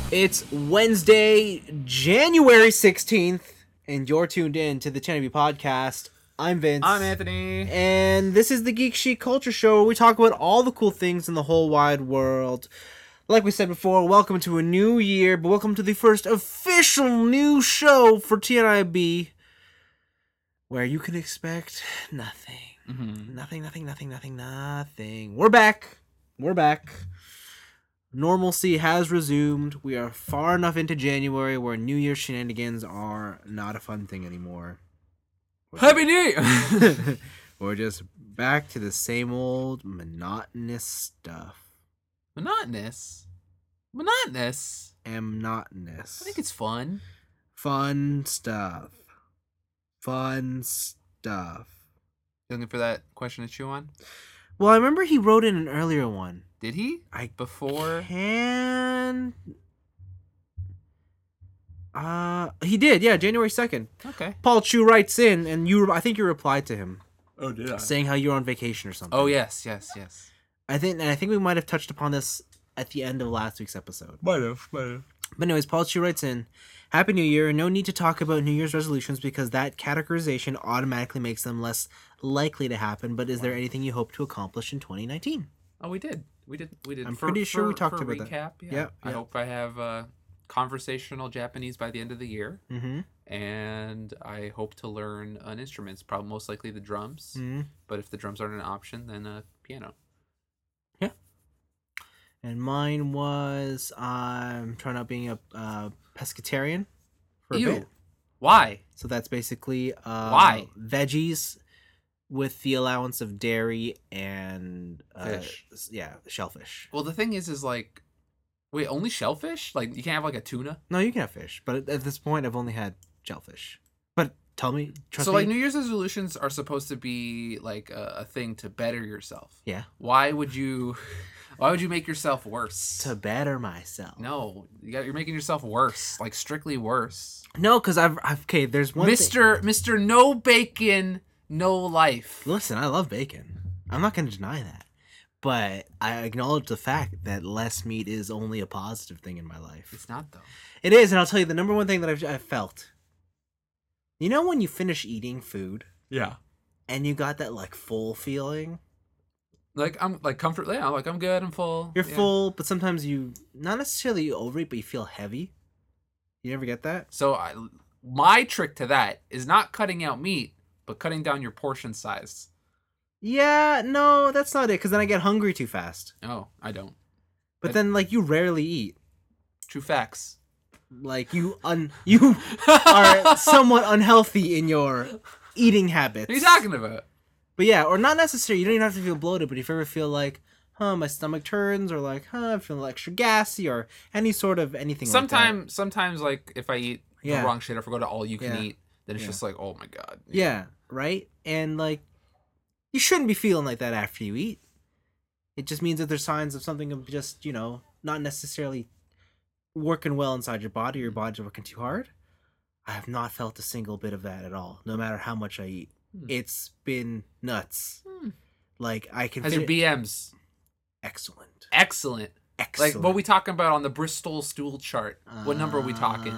It's Wednesday, January 16th, and you're tuned in to the Cheneby Podcast. I'm Vince. I'm Anthony. And this is the Geek Chic Culture Show where we talk about all the cool things in the whole wide world. Like we said before, welcome to a new year, but welcome to the first official new show for TNIB, where you can expect nothing. Mm-hmm. Nothing. We're back. Normalcy has resumed. We are far enough into January where New Year's shenanigans are not a fun thing anymore. Happy New Year! We're just back to the same old monotonous stuff. Monotonous? Monotonous. I think it's fun. Fun stuff. You looking for that question to chew on? Well, I remember he wrote in an earlier one. Did he? Before? He did, yeah, January 2nd. Okay. Paul Chu writes in, and I think you replied to him. Oh, did I? Saying how you're on vacation or something. Oh, yes. I think we might have touched upon this at the end of last week's episode. Might have. But anyways, Paul Chu writes in, Happy New Year. No need to talk about New Year's resolutions because that categorization automatically makes them less likely to happen, but is there anything you hope to accomplish in 2019? Oh, we did. I'm pretty sure we talked about recap, that. Yeah. I hope I have conversational Japanese by the end of the year. Mm-hmm. And I hope to learn an instrument. It's probably most likely the drums. Mm-hmm. But if the drums aren't an option, then piano. Yeah. And mine was I'm trying out being a pescatarian for a bit. Why? So that's basically Why? Veggies with the allowance of dairy and fish. Yeah, shellfish. Well, the thing is like, wait, only shellfish? Like, you can't have like a tuna? No, you can have fish, but at this point, I've only had shellfish. But tell me, trust me. Like, New Year's resolutions are supposed to be like a thing to better yourself. Yeah. Why would you make yourself worse? To better myself. No, you're making yourself worse, like strictly worse. No, because I've okay. There's one Mr. No Bacon, No Life. Listen, I love bacon. I'm not going to deny that. But I acknowledge the fact that less meat is only a positive thing in my life. It's not, though. It is, and I'll tell you the number one thing that I've felt. You know when you finish eating food? Yeah. And you got that, like, full feeling? Like, I'm, like, comfort. Yeah, like, I'm good, I'm full. You're full, but sometimes you, not necessarily you overeat, but you feel heavy. You ever get that? So, my trick to that is not cutting out meat, but cutting down your portion size. Yeah, no, that's not it, because then I get hungry too fast. Oh, I don't. But then, like, you rarely eat. True facts. Like, you are somewhat unhealthy in your eating habits. What are you talking about? But yeah, or not necessarily, you don't even have to feel bloated, but if you ever feel like, my stomach turns, or like, I'm feeling extra gassy, or anything like that. Sometimes, like, if I eat the wrong shit, or if I go to all you can eat, then it's just like, oh my God. Yeah, right? And, like, you shouldn't be feeling like that after you eat. It just means that there's signs of something of just, not necessarily working well inside your body, or your body's working too hard. I have not felt a single bit of that at all, no matter how much I eat. It's been nuts. Like, I can... How's your BMs? Excellent. Like, what are we talking about on the Bristol stool chart? What number are we talking?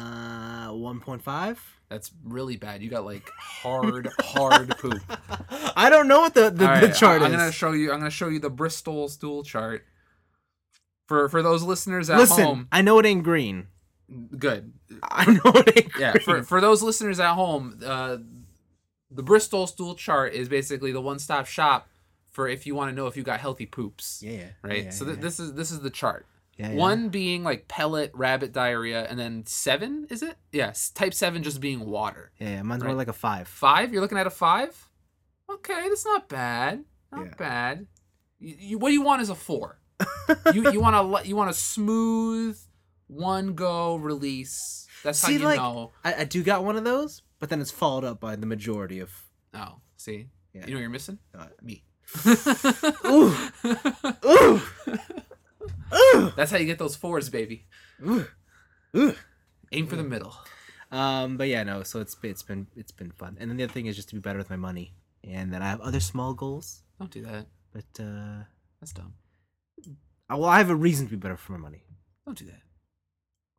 1.5? That's really bad. You got, like, hard poop. I don't know what the chart is. I'm gonna show you the Bristol stool chart. For those listeners at home. I know it ain't green. Good. I know it ain't green. Yeah, for those listeners at home, the Bristol stool chart is basically the one-stop shop for if you want to know if you got healthy poops. Yeah. Right? Yeah, so this is the chart. Yeah, 1 being like pellet, rabbit diarrhea, and then 7, is it? Yes, type 7 just being water. Yeah, mine's more like a 5. 5? You're looking at a 5? Okay, that's not bad. Not bad. What you want is a 4. you want a smooth one go release. That's how you know. I do got one of those, but then it's followed up by the majority of. Oh, see, yeah. You know what you're missing? Me. Ooh. Ooh. Ooh. That's how you get those 4s, baby. Ooh. Ooh. Aim for the middle. But yeah, no. So it's been fun, and then the other thing is just to be better with my money, and then I have other small goals. Don't do that. But that's dumb. well, I have a reason to be better for my money. Don't do that.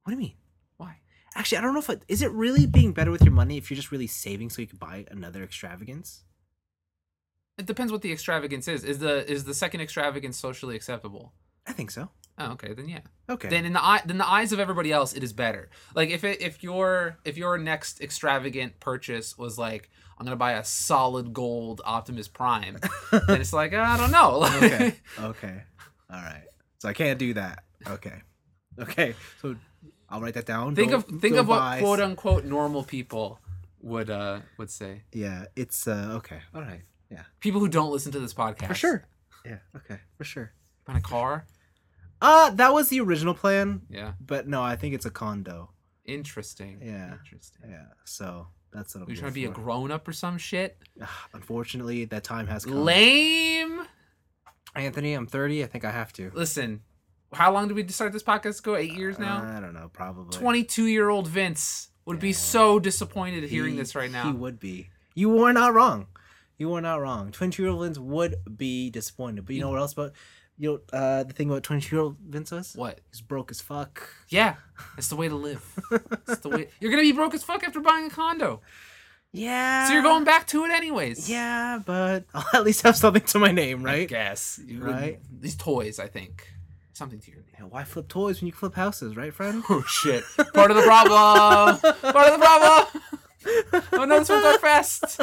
What do you mean? Why? Actually, I don't know if is it really being better with your money if you're just really saving so you can buy another extravagance? It depends what the extravagance is. Is the second extravagance socially acceptable? I think so. Oh, okay, then yeah. Okay. Then in the eyes of everybody else, it is better. Like if your next extravagant purchase was like, I'm gonna buy a solid gold Optimus Prime, then it's like, I don't know. Okay. Okay. All right. So I can't do that. Okay. Okay. So I'll write that down. Think of what buy... quote unquote normal people would say. Yeah. It's okay. All right. Yeah. People who don't listen to this podcast. For sure. Yeah. Okay. For sure. On a car. That was the original plan. Yeah. But no, I think it's a condo. Interesting. Yeah. Interesting. Yeah. So that's what I'm. You trying to be a grown up or some shit? Unfortunately, that time has come. Lame. Anthony, I'm 30. I think I have to. Listen, how long did we start this podcast ago? 8 years now? I don't know. Probably. 22-year-old Vince would be so disappointed hearing this right now. He would be. You were not wrong. You were not wrong. 22-year-old Vince would be disappointed. But you know what else about... the thing about 22-year-old Vince was? What? He's broke as fuck. Yeah, it's the way to live. It's the way. You're gonna be broke as fuck after buying a condo. Yeah. So you're going back to it anyways. Yeah, but I'll at least have something to my name, right? I guess. Right. These toys, I think, something to your name. Yeah, why flip toys when you flip houses, right, friend? Oh shit! Part of the problem. Part of the problem. Oh no, this went dark fast.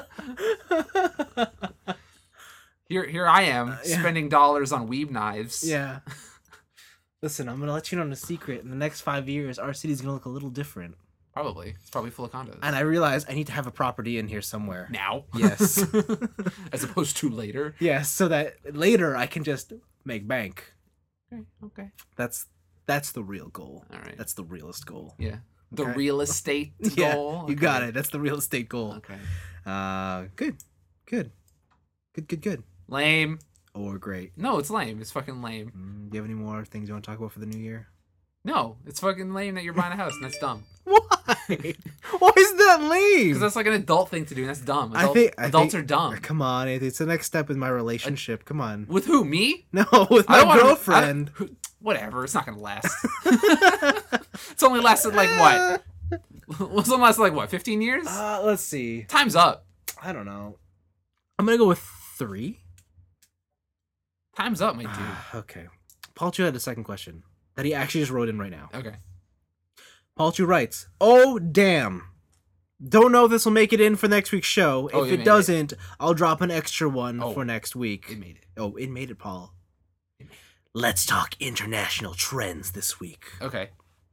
Here I am spending dollars on weeb knives. Yeah. Listen, I'm gonna let you know a secret. In the next 5 years, our city's gonna look a little different. Probably. It's probably full of condos. And I realize I need to have a property in here somewhere. Now? Yes. As opposed to later? Yes, so that later I can just make bank. Okay. That's the real goal. All right. That's the realest goal. Yeah. The Okay. real estate Yeah, goal? you got it. That's the real estate goal. Okay. Good. Lame. Or great. No, it's lame. It's fucking lame. Do you have any more things you want to talk about for the new year? No, it's fucking lame that you're buying a house, and that's dumb. Why? Why is that lame? Because that's like an adult thing to do, and that's dumb. Adults are dumb. Come on, Anthony. It's the next step in my relationship. Come on. With who? Me? No, with my girlfriend. Whatever. It's not gonna last. It's only lasted like what? It's only lasted like what? 15 years? Let's see. Time's up. I don't know. I'm gonna go with 3. Time's up, my dude. Okay. Paul Chu had a second question that he actually just wrote in right now. Okay. Paul Chu writes, "Oh, damn. Don't know if this will make it in for next week's show. If it doesn't, I'll drop an extra one for next week." It made it. Oh, it made it, Paul. Let's talk international trends this week. Okay.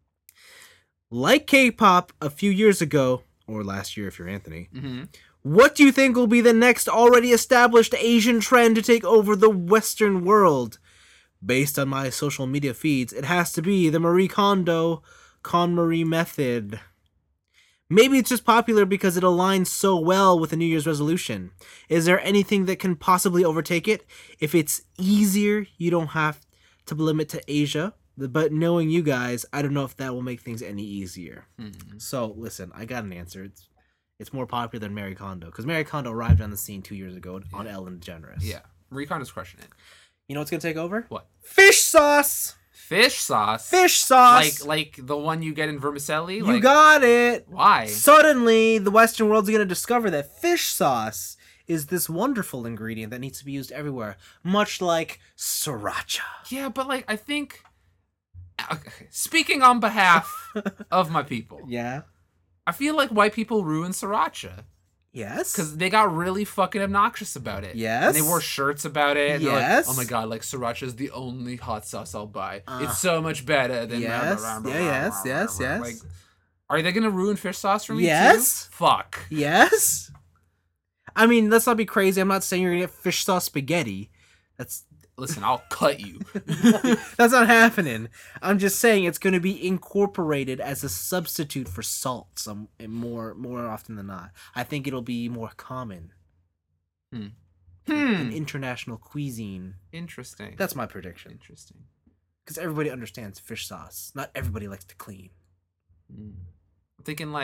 Like K-pop a few years ago, or last year if you're Anthony, mm-hmm. What do you think will be the next already established Asian trend to take over the Western world? Based on my social media feeds, it has to be the Marie Kondo KonMari method. Maybe it's just popular because it aligns so well with the New Year's resolution. Is there anything that can possibly overtake it? If it's easier, you don't have to limit to Asia. But knowing you guys, I don't know if that will make things any easier. Mm-hmm. So, listen, I got an answer. It's more popular than Marie Kondo. Because Marie Kondo arrived on the scene 2 years ago on Ellen DeGeneres. Yeah. Marie Kondo's crushing it. You know what's going to take over? What? Fish sauce! Fish sauce? Fish sauce! Like the one you get in vermicelli? You got it! Why? Suddenly, the Western world's going to discover that fish sauce is this wonderful ingredient that needs to be used everywhere. Much like sriracha. Yeah, but I think... Okay, speaking on behalf of my people. Yeah? I feel like white people ruin sriracha. Yes? Because they got really fucking obnoxious about it. Yes? And they wore shirts about it. And yes? Like, oh my god, sriracha is the only hot sauce I'll buy. It's so much better than... Yes? Yes. Like, are they going to ruin fish sauce for me yes? too? Fuck. Yes? I mean, let's not be crazy. I'm not saying you're going to get fish sauce spaghetti. Listen, I'll cut you. That's not happening. I'm just saying it's going to be incorporated as a substitute for salt more often than not. I think it'll be more common in international cuisine. Interesting. That's my prediction. Interesting. Because everybody understands fish sauce. Not everybody likes to clean. I'm thinking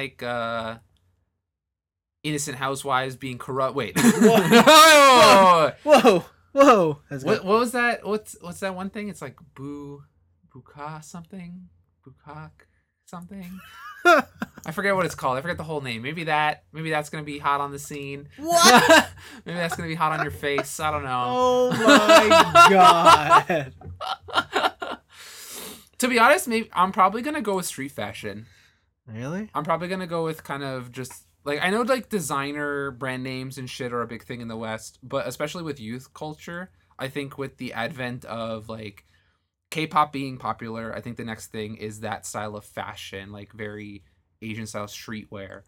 Innocent Housewives being corrupt. Wait. Whoa. Whoa. What was that? What's that one thing? It's like buka something? Bukak something. I forget what it's called. I forget the whole name. Maybe that's gonna be hot on the scene. What? Maybe that's gonna be hot on your face. I don't know. Oh my god. To be honest, maybe I'm probably gonna go with street fashion. Really? I'm probably gonna go with kind of just like, I know like designer brand names and shit are a big thing in the West, but especially with youth culture, I think with the advent of like K-pop being popular, I think the next thing is that style of fashion, like very Asian style streetwear.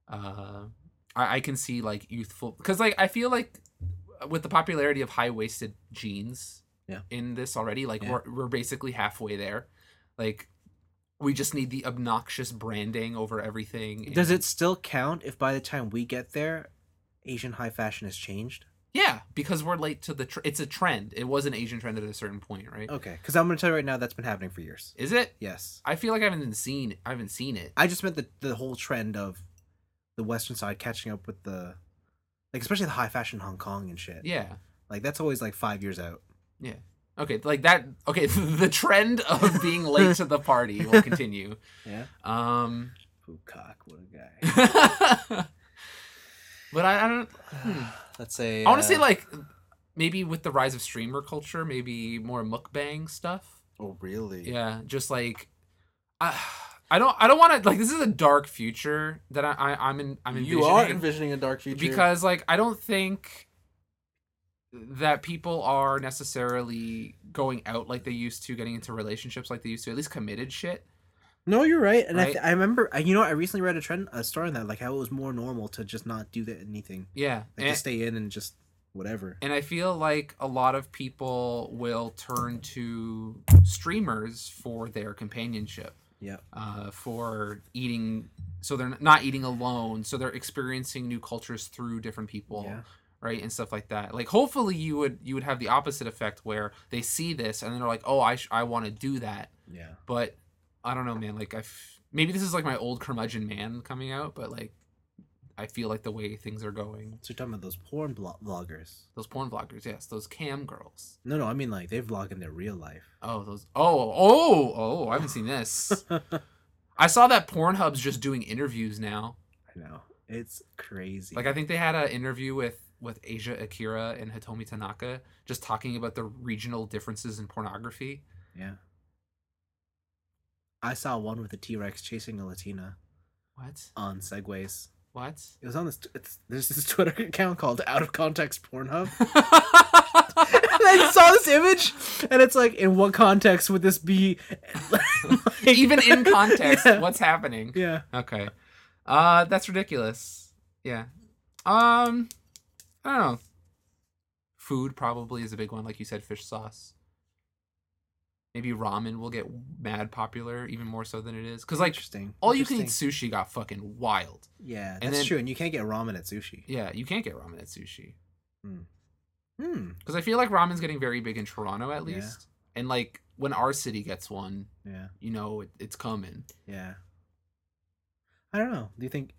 I can see like youthful, because like I feel like with the popularity of high-waisted jeans in this already, like we're basically halfway there. Like we just need the obnoxious branding over everything. Does it still count if by the time we get there, Asian high fashion has changed? Yeah, because we're late to the it's a trend. It was an Asian trend at a certain point, right? Okay, because I'm going to tell you right now that's been happening for years. Is it? Yes. I feel like I haven't seen it. I just meant the whole trend of the Western side catching up with the, like, especially the high fashion Hong Kong and shit. Yeah. Like, that's always like 5 years out. Yeah. Okay, like that. Okay, the trend of being late to the party will continue. Yeah. Pookok, what a guy. But I don't. Let's say. I want to say like maybe with the rise of streamer culture, maybe more mukbang stuff. Oh really? Yeah, just like I don't want to, like, this is a dark future that I'm envisioning. You are envisioning a dark future because like I don't think that people are necessarily going out like they used to, getting into relationships like they used to, at least committed shit. No, you're right. And right? I remember, you know, I recently read a story on that, like how it was more normal to just not do anything. Yeah. Like to stay in and just whatever. And I feel like a lot of people will turn to streamers for their companionship. Yeah. For eating, so they're not eating alone, so they're experiencing new cultures through different people. Yeah. Right, and stuff like that. Like, hopefully you would have the opposite effect where they see this and they're like, oh, I want to do that. Yeah. But I don't know, man. Like, maybe this is like my old curmudgeon man coming out, but like, I feel like the way things are going. So you're talking about those porn vloggers? Those porn vloggers, yes. Those cam girls. No, I mean like they vlog in their real life. Oh, those. Oh! I haven't seen this. I saw that Pornhub's just doing interviews now. I know, it's crazy. Like, I think they had an interview with Asia Akira and Hitomi Tanaka, just talking about the regional differences in pornography. Yeah. I saw one with a T-Rex chasing a Latina. What? On Segways. What? It was on this. There's this Twitter account called Out of Context Pornhub. And I saw this image, and it's like, in what context would this be? Like, even in context, what's happening? Yeah. Okay. That's ridiculous. Yeah. I don't know. Food probably is a big one, like you said, fish sauce. Maybe ramen will get mad popular, even more so than it is. Because, like, all you can eat sushi got fucking wild. Yeah, that's true. And you can't get ramen at sushi. Yeah, you can't get ramen at sushi. Hmm. Because I feel like ramen's getting very big in Toronto, at least. Yeah. And, like, when our city gets one, you know, it's coming. Yeah. I don't know. Do you think,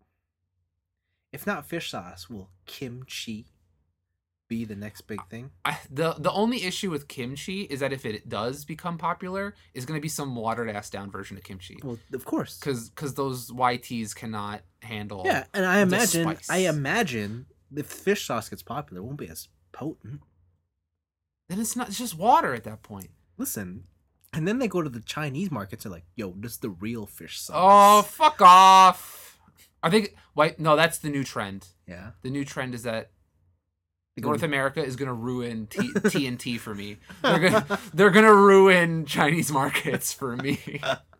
if not fish sauce, will kimchi be the next big thing? The only issue with kimchi is that if it does become popular, is going to be some watered ass down version of kimchi. Well, of course, because those YTs cannot handle. Yeah, and I imagine if fish sauce gets popular, it won't be as potent. Then it's not. It's just water at that point. Listen, and then they go to the Chinese markets and like, yo, this is the real fish sauce. Oh, fuck off! I think. Wait, no, that's the new trend. Yeah, the new trend is that North America is gonna ruin TNT for me. They're gonna ruin Chinese markets for me.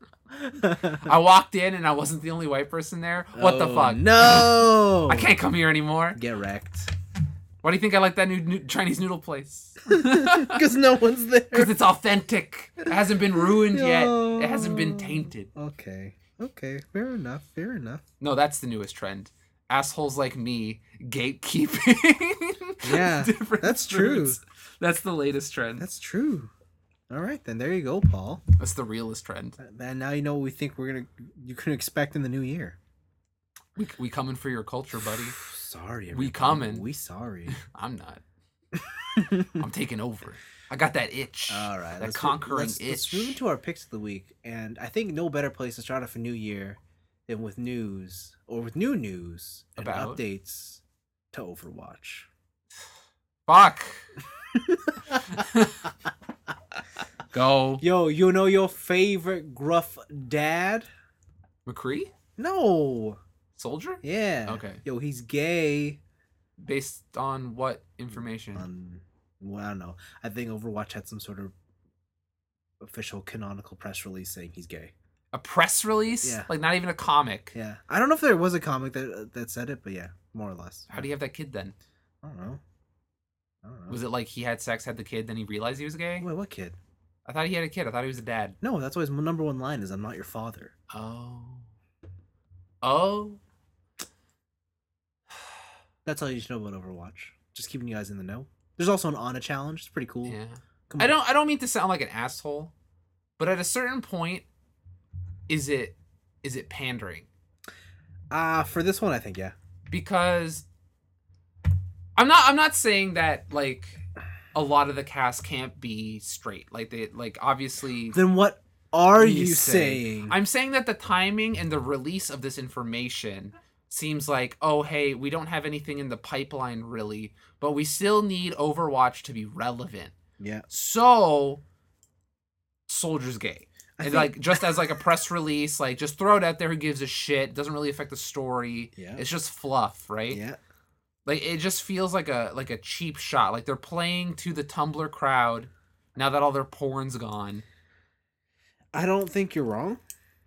I walked in and I wasn't the only white person there. What the fuck? No, I can't come here anymore. Get wrecked. Why do you think I like that new Chinese noodle place? Because no one's there. Because it's authentic. It hasn't been ruined yet. It hasn't been tainted. Okay. Fair enough. No, that's the newest trend. Assholes like me gatekeeping. Yeah, that's true. That's the latest trend. That's true. All right, then there you go, Paul. That's the realest trend. And now you know what we think you can expect in the new year. We coming for your culture, buddy. Sorry, we coming. We sorry. I'm not. I'm taking over. I got that itch. All right, That conquering itch. Let's move into our picks of the week, and I think no better place to start off a new year than with news or with new news and About? updates to Overwatch. Fuck. Go. Yo, you know your favorite gruff dad? McCree? No. Soldier? Yeah. Okay. Yo, he's gay. Based on what information? Well, I don't know. I think Overwatch had some sort of official canonical press release saying he's gay. A press release? Yeah. Like not even a comic. Yeah. I don't know if there was a comic that said it, but yeah, more or less. How do you have that kid then? I don't know. Was it like he had sex, had the kid, then he realized he was gay? Wait, what kid? I thought he had a kid. I thought he was a dad. No, that's why his number one line is, "I'm not your father." Oh. Oh. That's all you should know about Overwatch. Just keeping you guys in the know. There's also an Ana challenge. It's pretty cool. Yeah. Come on. I don't mean to sound like an asshole, but at a certain point, is it pandering? For this one, I think yeah. Because I'm not saying that like a lot of the cast can't be straight. Like they like obviously. Then what are you saying? I'm saying that the timing and the release of this information seems like, oh hey, we don't have anything in the pipeline really, but we still need Overwatch to be relevant. Yeah. So Soldier's gay. I And think- like just as like a press release, like just throw it out there. Who gives a shit? Doesn't really affect the story. Yeah. It's just fluff, right? Yeah. Like it just feels like a cheap shot. Like they're playing to the Tumblr crowd now that all their porn's gone. I don't think you're wrong.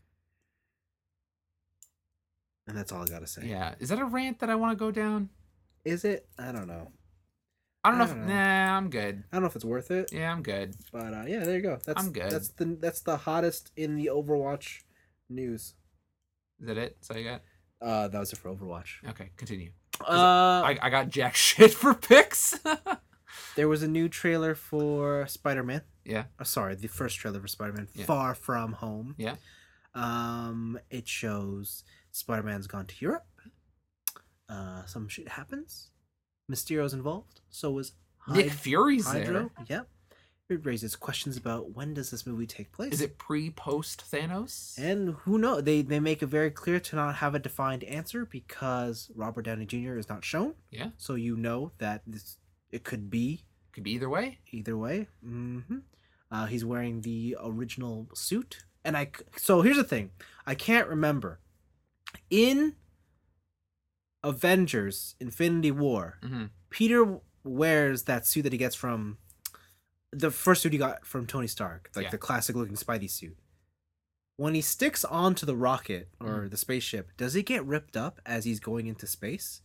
And that's all I gotta say. Yeah. Is that a rant that I want to go down? Is it? I don't know. I don't know. I don't know. Nah, I'm good. I don't know if it's worth it. Yeah, I'm good. But yeah, there you go. That's I'm good. That's the hottest in the Overwatch news. Is that it? So you got? That was it for Overwatch. Okay, continue. Uh, I got jack shit for picks. there was a new trailer for Spider-Man. Yeah. Sorry, the first trailer for Spider-Man, Yeah. Far From Home. Yeah. It shows Spider-Man's gone to Europe. Some shit happens. Mysterio's involved. So is Nick Fury's Hydro. there. Yep. It raises questions about when does this movie take place. Is it post Thanos? And who knows? They make it very clear to not have a defined answer because Robert Downey Jr. is not shown. Yeah. So you know that it could be Could be either way. either way. He's wearing the original suit, and so here's the thing: I can't remember in Avengers: Infinity War. Mm-hmm. Peter wears that suit that he gets from the first suit he got from Tony Stark, like Yeah. the classic looking Spidey suit. When he sticks onto the rocket or the spaceship, does it get ripped up as he's going into space?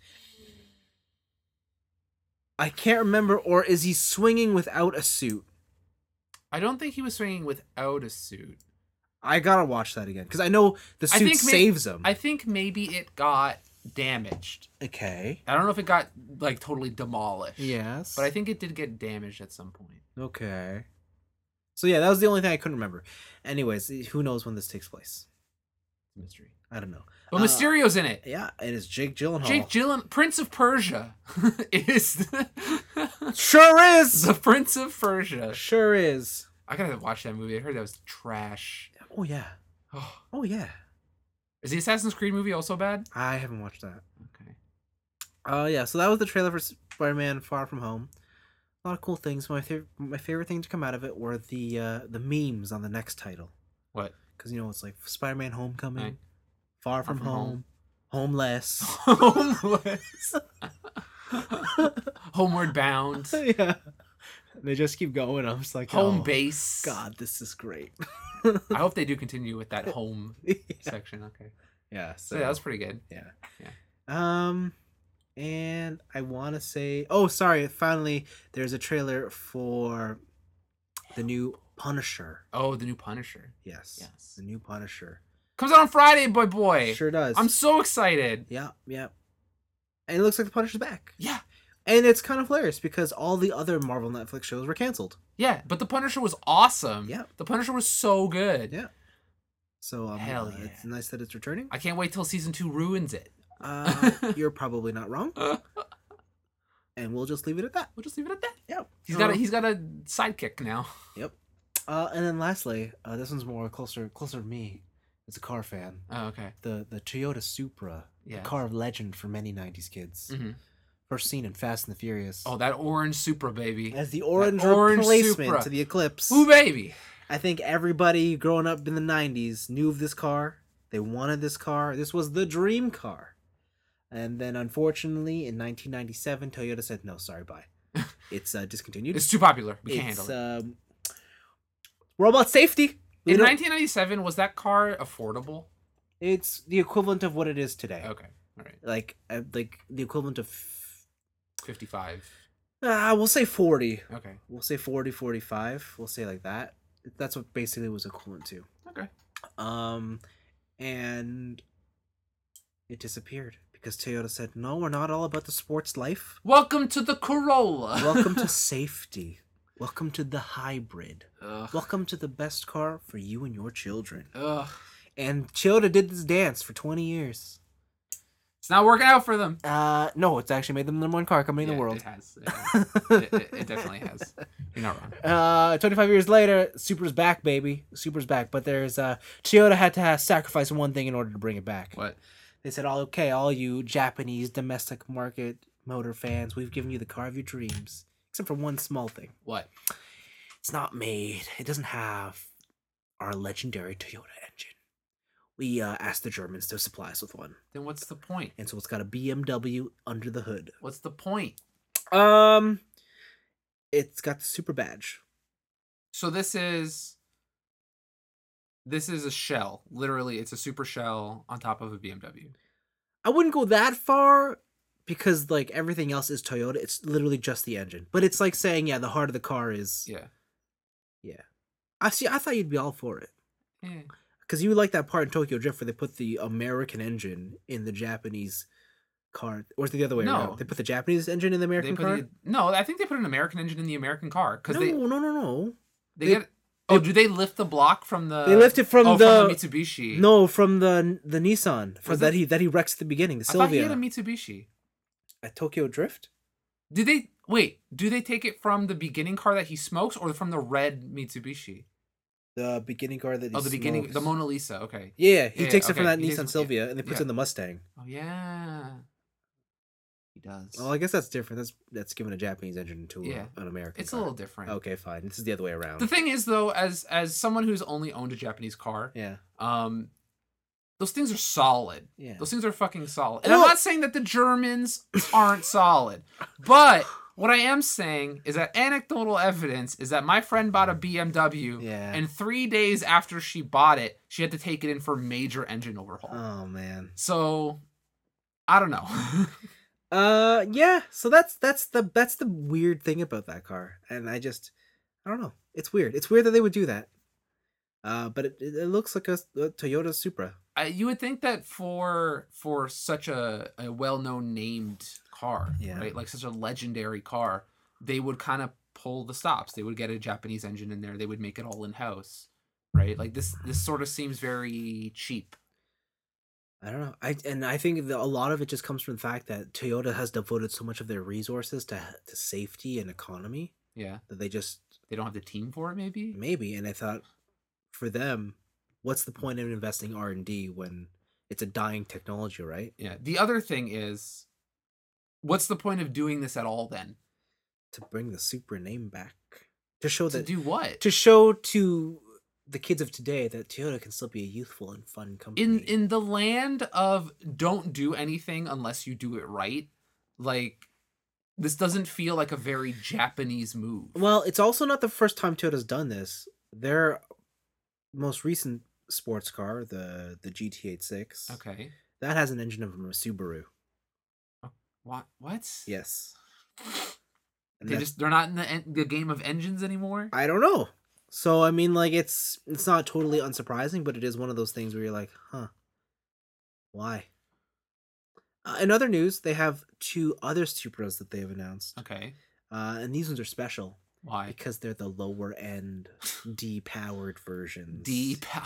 I can't remember, or is he swinging without a suit? I don't think he was swinging without a suit. I gotta watch that again because I know the I suit think saves him. I think maybe it got damaged. Okay. I don't know if it got like totally demolished. Yes. But I think it did get damaged at some point. Okay. So yeah, that was the only thing I couldn't remember. Anyways, who knows when this takes place? Mystery. I don't know. But Mysterio's in it. Yeah, it is Jake Gyllenhaal. Jake Gyllenhaal, Prince of Persia, is Sure is. the Prince of Persia. Sure is. I gotta watch that movie. I heard that was trash. Oh yeah. Oh. Oh yeah. Is the Assassin's Creed movie also bad? I haven't watched that. Okay. Yeah. So that was the trailer for Spider-Man: Far From Home. A lot of cool things. My favorite thing to come out of it were the memes on the next title. What? Because it's like Spider-Man: Homecoming, Right. Far From Home, Homeless. Homeless. Homeward Bound. Yeah. They just keep going. I'm just like, Home oh, Base. God, this is great. I hope they do continue with that home Yeah. section. Okay. Yeah. So yeah, that was pretty good. Yeah. Yeah. And I want to say, oh, sorry. Finally, there's a trailer for the new Punisher. Oh, the new Punisher. Yes. Yes. The new Punisher. Comes out on Friday, boy. Sure does. I'm so excited. Yeah. Yeah. And it looks like the Punisher's back. Yeah. And it's kind of hilarious because all the other Marvel Netflix shows were canceled. Yeah, but the Punisher was awesome. Yeah. The Punisher was so good. Yeah. So Hell yeah. it's nice that it's returning. I can't wait till season 2 ruins it. You're probably not wrong. And we'll just leave it at that. We'll just leave it at that. Yep. He's got a sidekick now. Yep. And then lastly, this one's more closer to me as a car fan. Oh, okay. The Toyota Supra, the car of legend for many 90s kids. Mm-hmm. First seen in Fast and the Furious. Oh, that orange Supra, baby. As the orange replacement Supra to the Eclipse. Ooh, baby. I think everybody growing up in the 90s knew of this car. They wanted this car. This was the dream car. And then, unfortunately, in 1997, Toyota said, no, sorry, bye. It's discontinued. It's too popular. We can't handle it. We're all about safety. In 1997, was that car affordable? It's the equivalent of what it is today. Okay. All right. Like the equivalent of 55. We'll say 40. Okay. We'll say 40, 45. We'll say like that. That's what basically was equivalent to. Okay. And it disappeared because Toyota said, no, we're not all about the sports life. Welcome to the Corolla. Welcome to safety. Welcome to the hybrid. Ugh. Welcome to the best car for you and your children. Ugh. And Toyota did this dance for 20 years. It's not working out for them. No, it's actually made them the number one car company in the world. It has. It definitely has. You're not wrong. 25 years later, Supra's back, baby. Supra's back. But there's Toyota had to sacrifice one thing in order to bring it back. What? They said, okay, all you Japanese domestic market motor fans, we've given you the car of your dreams. Except for one small thing. What? It's not made. It doesn't have our legendary Toyota engine. We asked the Germans to supply us with one. Then what's the point? And so it's got a BMW under the hood. What's the point? It's got the Super badge. So this is a shell. Literally, it's a Super shell on top of a BMW. I wouldn't go that far because like everything else is Toyota. It's literally just the engine. But it's like saying, yeah, the heart of the car is. Yeah. Yeah. I thought you'd be all for it. Yeah. Because you like that part in Tokyo Drift where they put the American engine in the Japanese car. Or is it the other way around? They put the Japanese engine in the American car? No, I think they put an American engine in the American car. No. Do they lift the block from the... They lift it from the Mitsubishi. No, from the Nissan. That he wrecks at the beginning, the Sylvia. I thought he had a Mitsubishi. At Tokyo Drift? Do they take it from the beginning car that he smokes or from the red Mitsubishi? The beginning car that he smokes. The Mona Lisa, okay. Yeah, he takes it from that Nissan Sylvia and they puts it in the Mustang. Oh, yeah. He does. Well, I guess that's different. That's giving a Japanese engine to an American It's car. a little different. Okay, fine. This is the other way around. The thing is, though, as someone who's only owned a Japanese car, those things are solid. Yeah. Those things are fucking solid. And I'm not saying that the Germans aren't solid, but what I am saying is that anecdotal evidence is that my friend bought a BMW, and 3 days after she bought it, she had to take it in for major engine overhaul. Oh man. So, I don't know. Yeah. So that's the weird thing about that car, and I don't know. It's weird. It's weird that they would do that. But it looks like a Toyota Supra. You would think that for such a well-known named car, right? Like such a legendary car, they would kind of pull the stops. They would get a Japanese engine in there. They would make it all in-house, right? Like this sort of seems very cheap. I don't know. I think a lot of it just comes from the fact that Toyota has devoted so much of their resources to safety and economy. Yeah. That they don't have the team for it, maybe? Maybe, and I thought for them, what's the point of investing R&D when it's a dying technology, right? Yeah. The other thing is, what's the point of doing this at all then? To bring the Supra name back. To show that... To do what? To show to the kids of today that Toyota can still be a youthful and fun company. In the land of don't do anything unless you do it right, like, this doesn't feel like a very Japanese move. Well, it's also not the first time Toyota's done this. Their most recent sports car, the GT86. Okay. That has an engine of a Subaru. What? Yes. They're not in the game of engines anymore? I don't know. So I mean, like, it's not totally unsurprising, but it is one of those things where you're like, huh, why? In other news, they have 2 other Supras that they have announced. Okay. And these ones are special. Why? Because they're the lower end depowered versions.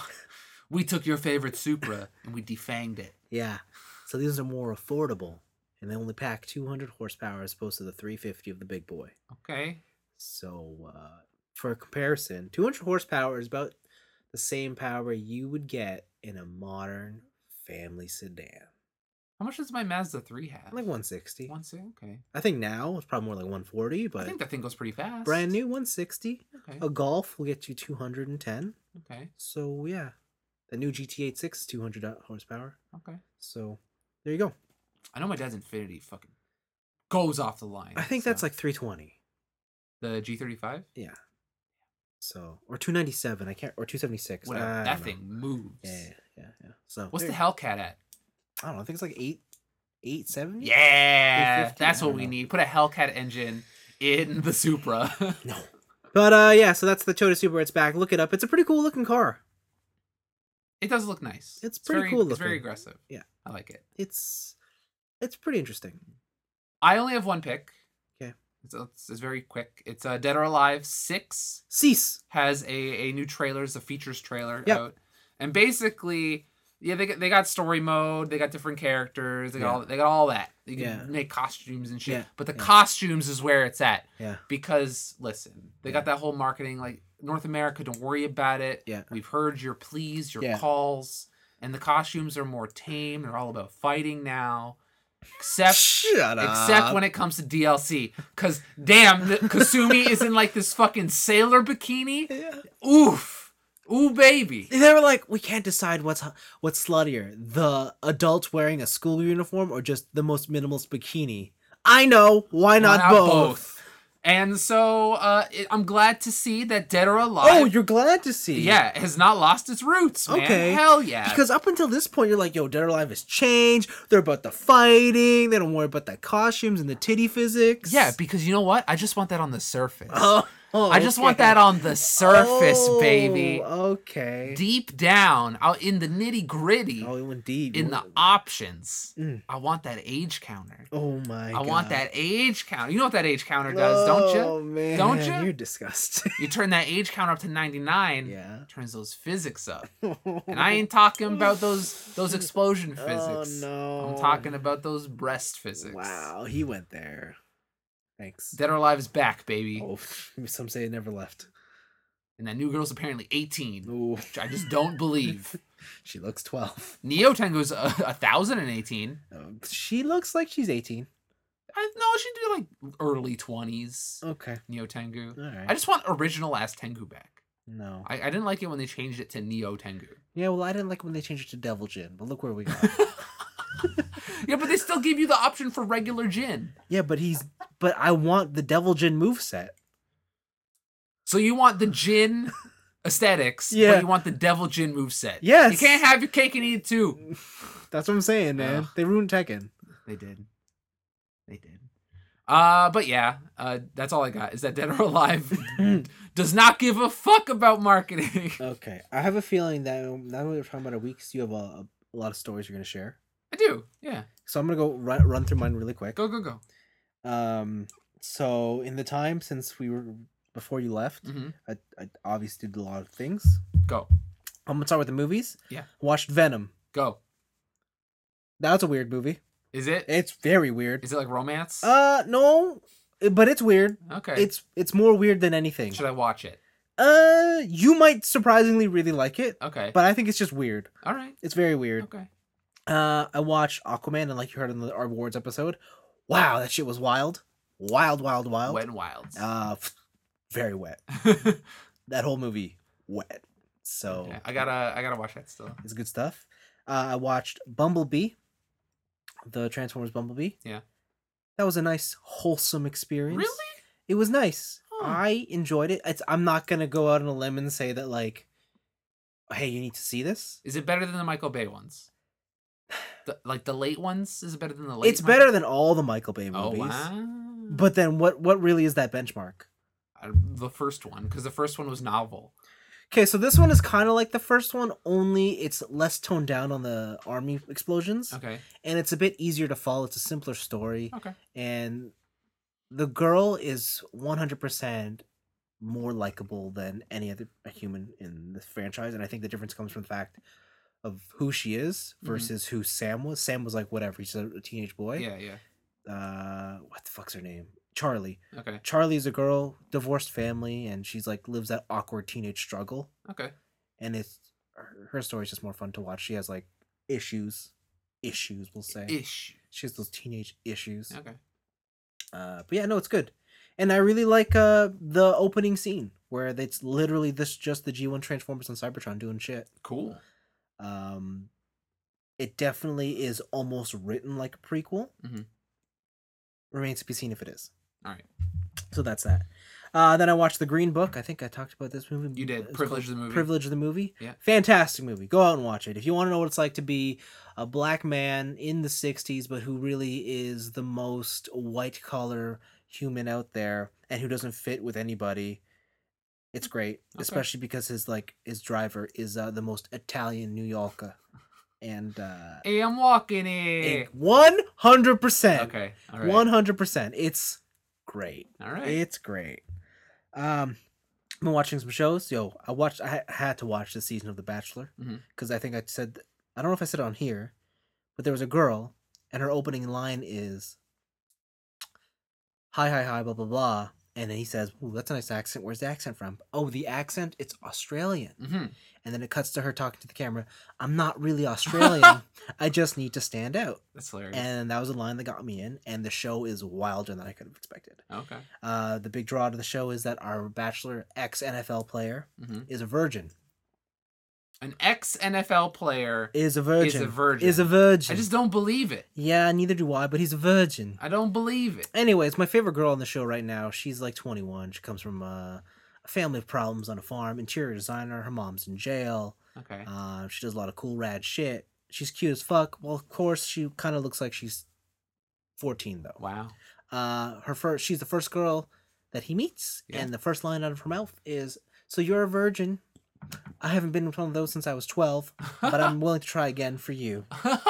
We took your favorite Supra and we defanged it. Yeah. So these are more affordable and they only pack 200 horsepower as opposed to the 350 of the big boy. Okay. So, for comparison, 200 horsepower is about the same power you would get in a modern family sedan. How much does my Mazda 3 have? Like 160. 160. Okay. I think now it's probably more like 140, I but think that thing goes pretty fast. brand new 160. Okay. A Golf will get you 210. Okay. So, yeah. The new GT86 is 200 horsepower. Okay. So, there you go. I know my dad's Infiniti fucking goes off the line. I think that's like 320. The G35? Yeah. So, or 297. I can't, or 276. Whatever. I That don't know. thing moves. Yeah. So, What's the there- Hellcat at? I don't know. I think it's like 870. Yeah. 850? That's I what don't we know. need. Put a Hellcat engine in the Supra. No. But yeah, so that's the Toyota Supra. It's back. Look it up. It's a pretty cool looking car. It does look nice. It's pretty very, cool It's very looking. aggressive. Yeah. I like it. It's pretty interesting. I only have one pick. Okay. It's very quick. It's Dead or Alive 6 Cease. has a new trailer. It's a features trailer Yep. out. And basically, yeah, they got story mode, they got different characters, they got all that. You can Yeah. make costumes and shit. Yeah. But the Yeah. costumes is where it's at. Yeah. Because listen, they got that whole marketing like North America, don't worry about it. Yeah. We've heard your pleas, your Yeah. calls, and the costumes are more tame. They're all about fighting now. Except Shut up. Except when it comes to DLC. Because, damn, Kasumi is in, like, this fucking sailor bikini. Yeah. Oof. Ooh, baby. They were like, we can't decide what's sluttier, the adult wearing a school uniform or just the most minimalist bikini. I know. Why not both? And so, I'm glad to see that Dead or Alive... Oh, you're glad to see. Yeah, has not lost its roots, man. Okay. Hell yeah. Because up until this point, you're like, yo, Dead or Alive has changed. They're about the fighting. They don't worry about the costumes and the titty physics. Yeah, because you know what? I just want that on the surface. Oh, I just want okay. that on the surface, baby. Okay. Deep down, out in the nitty gritty, Oh, it went deep. in the options, Mm. I want that age counter. Oh my god. I want that age counter. You know what that age counter does, don't you? Oh man. Don't you? You're disgusting. You turn that age counter up to 99, Yeah. turns those physics up. And I ain't talking about those explosion Oh physics. no. I'm talking about those breast physics. Wow, he went there. Thanks. Dead or Alive is back, baby. Oh, some say it never left. And that new girl's apparently 18, Ooh, which I just don't believe. she looks 12. Neo Tengu's 1,018. She looks like she's 18. No, she'd be like early 20s. Okay. Neo Tengu. All right. I just want original ass Tengu back. No. I didn't like it when they changed it to Neo Tengu. Yeah, well, I didn't like when they changed it to Devil Jin, but look where we got. Yeah, but they still give you the option for regular Jin. Yeah, but I want the Devil Jin moveset. So you want the Jin aesthetics, Yeah. but you want the Devil Jin moveset. Yes. You can't have your cake and eat it too. That's what I'm saying, man. Ugh. They ruined Tekken. They did. But yeah, that's all I got. Is that Dead or Alive does not give a fuck about marketing. Okay. I have a feeling that now that we're talking about our weeks, you have a lot of stories you're going to share. I do. Yeah. So I'm going to go run through mine really quick. Go. So in the time since we were before you left, Mhm. I obviously did a lot of things. Go. I'm gonna start with the movies. Yeah. Watched Venom. Go. That was a weird movie. Is it? It's very weird. Is it like romance? No, but it's weird. Okay. It's more weird than anything. Should I watch it? You might surprisingly really like it, Okay. but I think it's just weird. All right. It's very weird. Okay. I watched Aquaman, and like you heard in our awards episode, wow, that shit was wild. Wild. Wet and Wild. Very wet. That whole movie, wet. So Okay. I gotta watch that still. it's good stuff. I watched Bumblebee, the Transformers Bumblebee. Yeah. That was a nice, wholesome experience. Really? It was nice. Huh. I enjoyed it. I'm not gonna go out on a limb and say that like, hey, you need to see this. Is it better than the Michael Bay ones? The late ones? Is it better than the late It's better than all the Michael Bay Oh, movies. wow. But then what really is that benchmark? The first one, because the first one was novel. Okay, so this one is kind of like the first one, only it's less toned down on the army explosions. Okay. And it's a bit easier to follow. It's a simpler story. Okay. And the girl is 100% more likable than any other human in this franchise. And I think the difference comes from the fact of who she is versus who Sam was. Sam was like whatever. He's a teenage boy. Yeah. What the fuck's her name? Charlie. Okay. Charlie's a girl, divorced family, and she's like lives that awkward teenage struggle. Okay. And it's her story's just more fun to watch. She has like issues, we'll say. She has those teenage issues. Okay. But yeah, no, it's good. And I really like the opening scene where it's literally just the G1 Transformers on Cybertron doing shit. Cool. It definitely is almost written like a prequel. Mm-hmm. Remains to be seen if it is. All right. So that's that. Then I watched The Green Book. I think I talked about this movie. You did. Privilege the movie. Privilege of the movie. Yeah. Fantastic movie. Go out and watch it. If you want to know what it's like to be a black man in the 60s, but who really is the most white-collar human out there and who doesn't fit with anybody, it's great. Okay. Especially because his driver is the most Italian New Yorker. And hey, I'm walking it. 100%. Okay. All right. 100%. It's great. All right. It's great. I've been watching some shows. I had to watch this season of The Bachelor because I think I don't know if I said it on here, but there was a girl and her opening line is hi, blah, blah, blah. And then he says, ooh, that's a nice accent. Where's the accent from? Oh, the accent? It's Australian. Mm-hmm. And then it cuts to her talking to the camera. I'm not really Australian. I just need to stand out. That's hilarious. And that was a line that got me in. And the show is wilder than I could have expected. Okay. The big draw to the show is that our Bachelor ex-NFL player is a virgin. An ex-NFL player is a virgin. Is a virgin. I just don't believe it. Yeah, neither do I, but he's a virgin. I don't believe it. Anyways, my favorite girl on the show right now, she's like 21. She comes from a family of problems on a farm, interior designer. Her mom's in jail. Okay. She does a lot of cool, rad shit. She's cute as fuck. Well, of course, she kind of looks like she's 14, though. Wow. She's the first girl that he meets, and the first line out of her mouth is, "So you're a virgin. I haven't been with one of those since I was 12, but I'm willing to try again for you."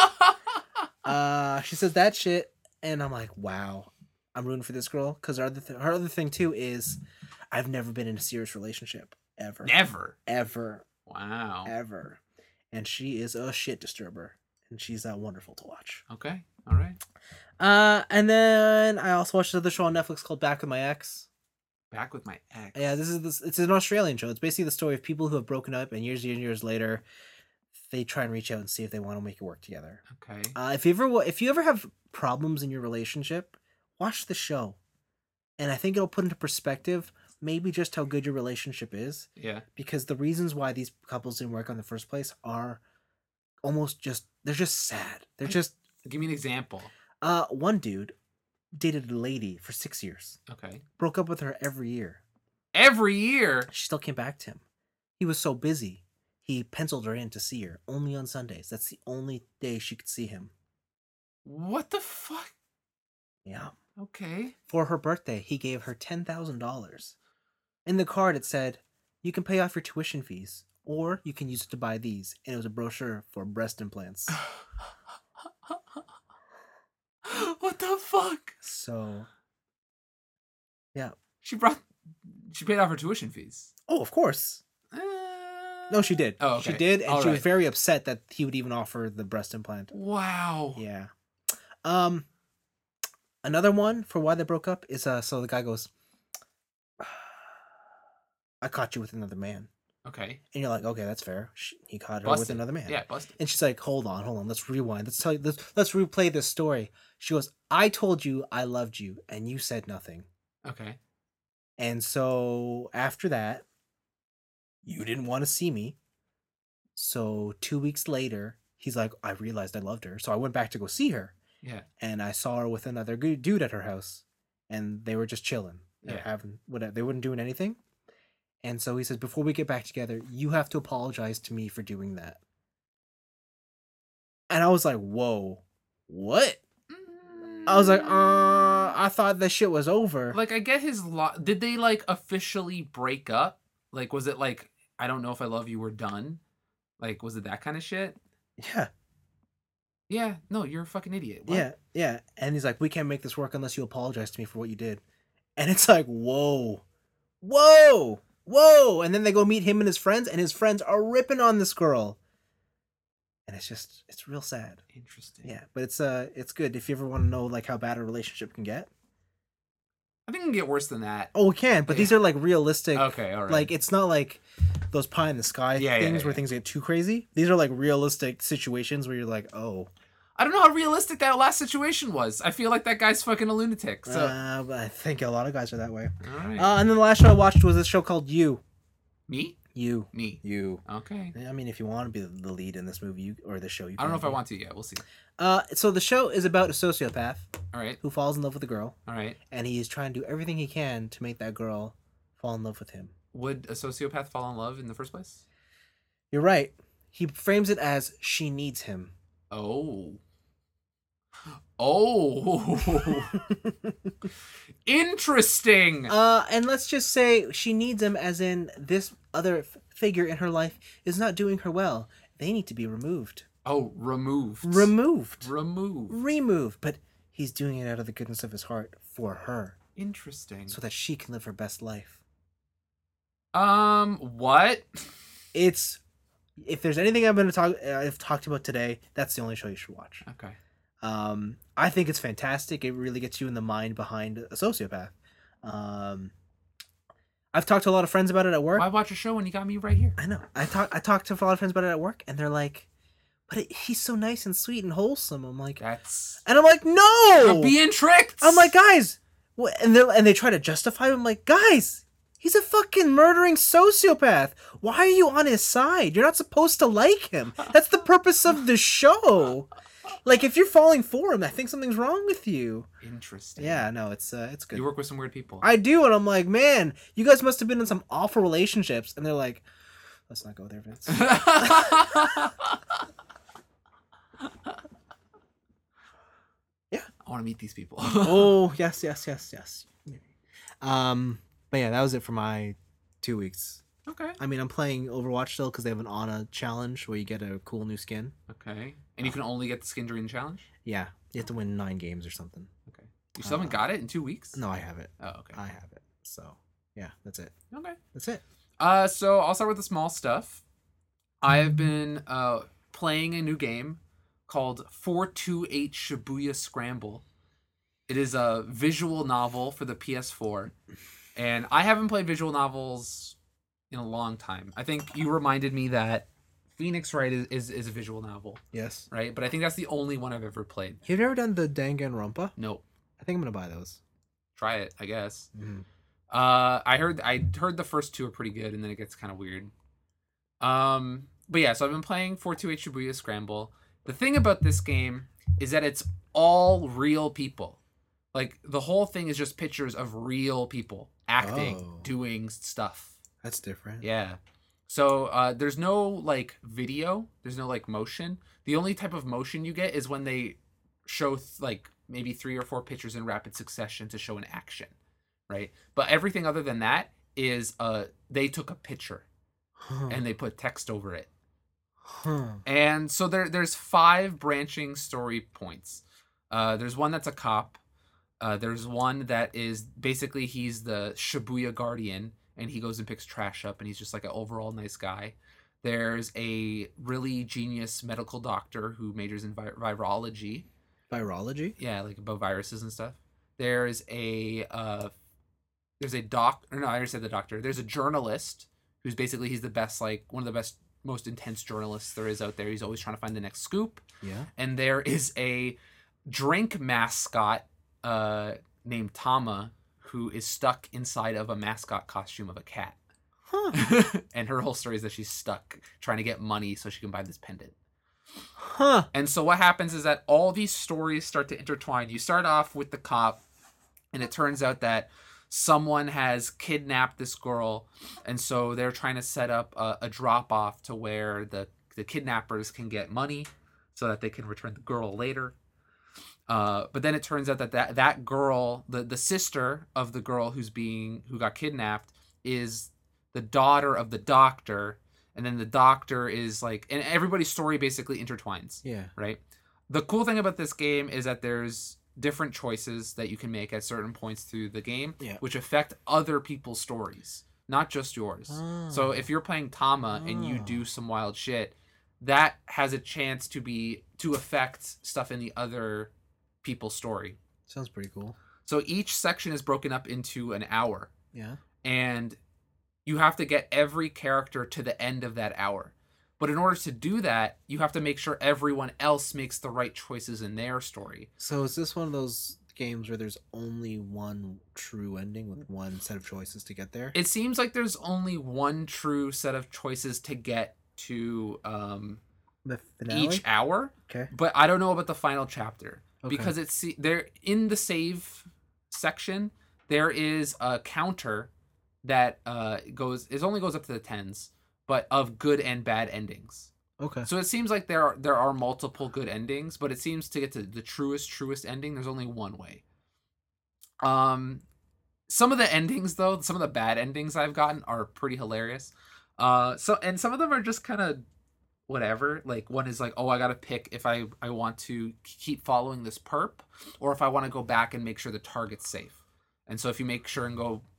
She says that shit, and I'm like, wow, I'm rooting for this girl, because her other thing, too, is I've never been in a serious relationship, ever. Ever. Wow. Ever. And she is a shit disturber, and she's wonderful to watch. Okay, all right. And then I also watched another show on Netflix called Back with My Ex. Back with My Ex. Yeah, it's an Australian show. It's basically the story of people who have broken up, and years later, they try and reach out and see if they want to make it work together. Okay. If you ever have problems in your relationship, watch the show, and I think it'll put into perspective maybe just how good your relationship is. Yeah. Because the reasons why these couples didn't work in the first place are they're just sad. They're just. Give me an example. One dude dated a lady for 6 years. Okay. Broke up with her every year. Every year? She still came back to him. He was so busy. He penciled her in to see her only on Sundays. That's the only day she could see him. What the fuck? Yeah. Okay. For her birthday, he gave her $10,000. In the card, it said, "You can pay off your tuition fees, or you can use it to buy these." And it was a brochure for breast implants. What the fuck? So, yeah. She paid off her tuition fees. Oh, of course. No, she did. Oh, okay. She did, and she was very upset that he would even offer the breast implant. Wow. Yeah. Another one for why they broke up is so the guy goes, "I caught you with another man." Okay. And you're like, okay, that's fair. He caught her busted. with another man. Yeah, busted. And she's like, hold on, let's rewind. Let's replay this story. She goes, "I told you I loved you, and you said nothing." Okay. And so after that, you didn't want to see me. So 2 weeks later, he's like, "I realized I loved her." So I went back to go see her. Yeah. And I saw her with another dude at her house, and they were just chilling. They weren't doing anything. And so he says, "Before we get back together, you have to apologize to me for doing that." And I was like, whoa, what? I was like, I thought that shit was over. Like, I get his did they, like, officially break up? Like, was it like, "I don't know if I love you, we're done"? Like, was it that kind of shit? Yeah. Yeah, no, you're a fucking idiot. What? Yeah. And he's like, "We can't make this work unless you apologize to me for what you did." And it's like, whoa. And then they go meet him and his friends are ripping on this girl. and it's real sad. Interesting. Yeah, but it's good if you ever want to know like how bad a relationship can get. I think it can get worse than that. Oh, it can, but these are like realistic. Okay, all right. Like it's not like those pie in the sky things where things get too crazy. These are like realistic situations where you're like, oh. I don't know how realistic that last situation was. I feel like that guy's fucking a lunatic. So But I think a lot of guys are that way. all right. And then the last show I watched was this show called You. Me? Me. Okay. I mean, if you want to be the lead in this movie or the show, you can. I don't know if I want to yet. We'll see. So the show is about a sociopath. All right. Who falls in love with a girl. All right. And he is trying to do everything he can to make that girl fall in love with him. Would a sociopath fall in love in the first place? You're right. He frames it as she needs him. Oh. Interesting. And let's just say she needs him as in this other figure in her life is not doing her well. They need to be removed. Oh, removed. Removed. But he's doing it out of the goodness of his heart for her. Interesting. So that she can live her best life. What? If there's anything I've talked about today, that's the only show you should watch. Okay. I think it's fantastic. It really gets you in the mind behind a sociopath. I've talked to a lot of friends about it at work. Why watch a show when you got me right here? I know. I talked to a lot of friends about it at work, and they're like, "But he's so nice and sweet and wholesome." I'm like, and I'm like, "No, you're being tricked." I'm like, guys, what? And they try to justify him. I'm like, guys, he's a fucking murdering sociopath. Why are you on his side? You're not supposed to like him. That's the purpose of the show. Like, if you're falling for him, I think something's wrong with you. Interesting. Yeah, no, it's good. You work with some weird people. I do, and I'm like, man, you guys must have been in some awful relationships. And they're like, let's not go there, Vince. Yeah. I want to meet these people. Oh, yes. But yeah, that was it for my 2 weeks. Okay. I mean, I'm playing Overwatch still because they have an Ana challenge where you get a cool new skin. Okay. And you can only get the skin during the challenge? Yeah. You have to win 9 games or something. Okay. You still haven't got it in 2 weeks? No, I have it. Oh, okay. I have it. So, yeah, that's it. Okay. That's it. So I'll start with the small stuff. I have been playing a new game called 428 Shibuya Scramble. It is a visual novel for the PS4. And I haven't played visual novels in a long time. I think you reminded me that Phoenix Wright is a visual novel. Yes. Right? But I think that's the only one I've ever played. You've never done the Danganronpa? Nope. I think I'm going to buy those. Try it, I guess. Mm-hmm. I heard the first 2 are pretty good, and then it gets kind of weird. But yeah, so I've been playing 428 Shibuya Scramble. The thing about this game is that it's all real people. Like, the whole thing is just pictures of real people acting, doing stuff. That's different. Yeah. So there's no, like, video. There's no, like, motion. The only type of motion you get is when they show, like, maybe 3 or 4 pictures in rapid succession to show an action, right? But everything other than that is they took a picture and they put text over it. And so there's 5 branching story points. There's one that's a cop. There's one that is basically he's the Shibuya guardian, and he goes and picks trash up, and he's just like an overall nice guy. There's a really genius medical doctor who majors in virology. Virology? Yeah, like about viruses and stuff. There's a There's a journalist who's basically he's the best, like one of the best, most intense journalists there is out there. He's always trying to find the next scoop. Yeah. And there is a drink mascot named Tama who is stuck inside of a mascot costume of a cat. Huh. And her whole story is that she's stuck trying to get money so she can buy this pendant. Huh. And so what happens is that all these stories start to intertwine. You start off with the cop, and it turns out that someone has kidnapped this girl, and so they're trying to set up a drop-off to where the kidnappers can get money so that they can return the girl later. But then it turns out that girl, the sister of the girl who got kidnapped, is the daughter of the doctor, and then the doctor is like, and everybody's story basically intertwines. Yeah. Right? The cool thing about this game is that there's different choices that you can make at certain points through the game, which affect other people's stories, not just yours. So if you're playing Tama and you do some wild shit, that has a chance to affect stuff in the other people's story. Sounds pretty cool. So each section is broken up into an hour. Yeah. And you have to get every character to the end of that hour. But in order to do that, you have to make sure everyone else makes the right choices in their story. So is this one of those games where there's only one true ending with one set of choices to get there? It seems like there's only one true set of choices to get to The finale? each hour. Okay. But I don't know about the final chapter. Okay. Because it's there in the save section, there is a counter that only goes up to the 10s, but of good and bad endings. Okay. So it seems like there are multiple good endings, but it seems to get to the truest ending, there's only one way. Some of the endings though, some of the bad endings I've gotten are pretty hilarious. And some of them are just kind of whatever. Like one is like, oh, I gotta pick if I want to keep following this perp or if I want to go back and make sure the target's safe. And so if you make sure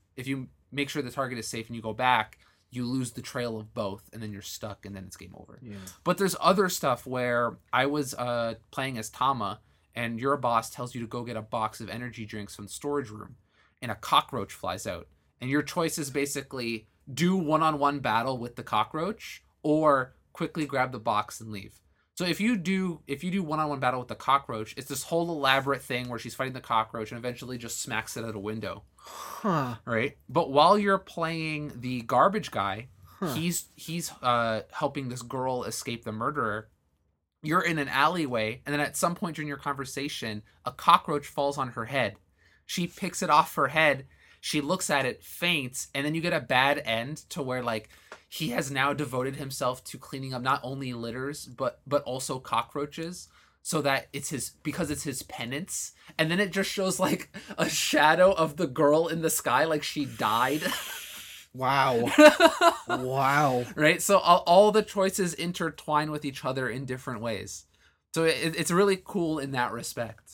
the target is safe and you go back, you lose the trail of both and then you're stuck and then it's game over. Yeah. But there's other stuff where I was playing as Tama and your boss tells you to go get a box of energy drinks from the storage room and a cockroach flies out. And your choice is basically do one-on-one battle with the cockroach or quickly grab the box and leave. So if you do one-on-one battle with the cockroach, it's this whole elaborate thing where she's fighting the cockroach and eventually just smacks it out a window. Huh. Right? But while you're playing the garbage guy, Huh. he's helping this girl escape the murderer. You're in an alleyway, and then at some point during your conversation, a cockroach falls on her head. She picks it off her head. She looks at it, faints, and then you get a bad end to where like he has now devoted himself to cleaning up not only litters but also cockroaches, so that it's his penance. And then it just shows like a shadow of the girl in the sky, like she died. Wow. Wow. Right? So all the choices intertwine with each other in different ways. So it's really cool in that respect.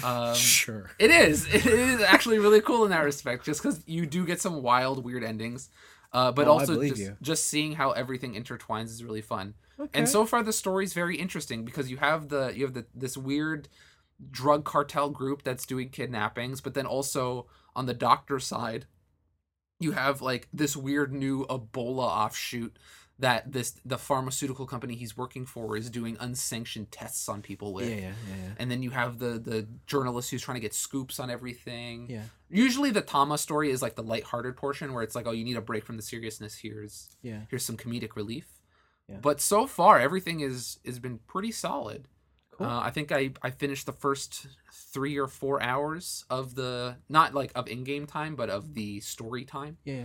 Sure. It is actually really cool in that respect, just because you do get some wild, weird endings. But also just seeing how everything intertwines is really fun. Okay. And so far the story's very interesting because you have this weird drug cartel group that's doing kidnappings, but then also on the doctor side, you have like this weird new Ebola offshoot that the pharmaceutical company he's working for is doing unsanctioned tests on people with. Yeah. And then you have the journalist who's trying to get scoops on everything. Yeah. Usually the Tama story is like the lighthearted portion where it's like, oh, you need a break from the seriousness. Here's some comedic relief. Yeah. But so far everything has been pretty solid. Cool. I think I finished the first 3 or 4 hours of not like of in-game time, but of the story time. Yeah.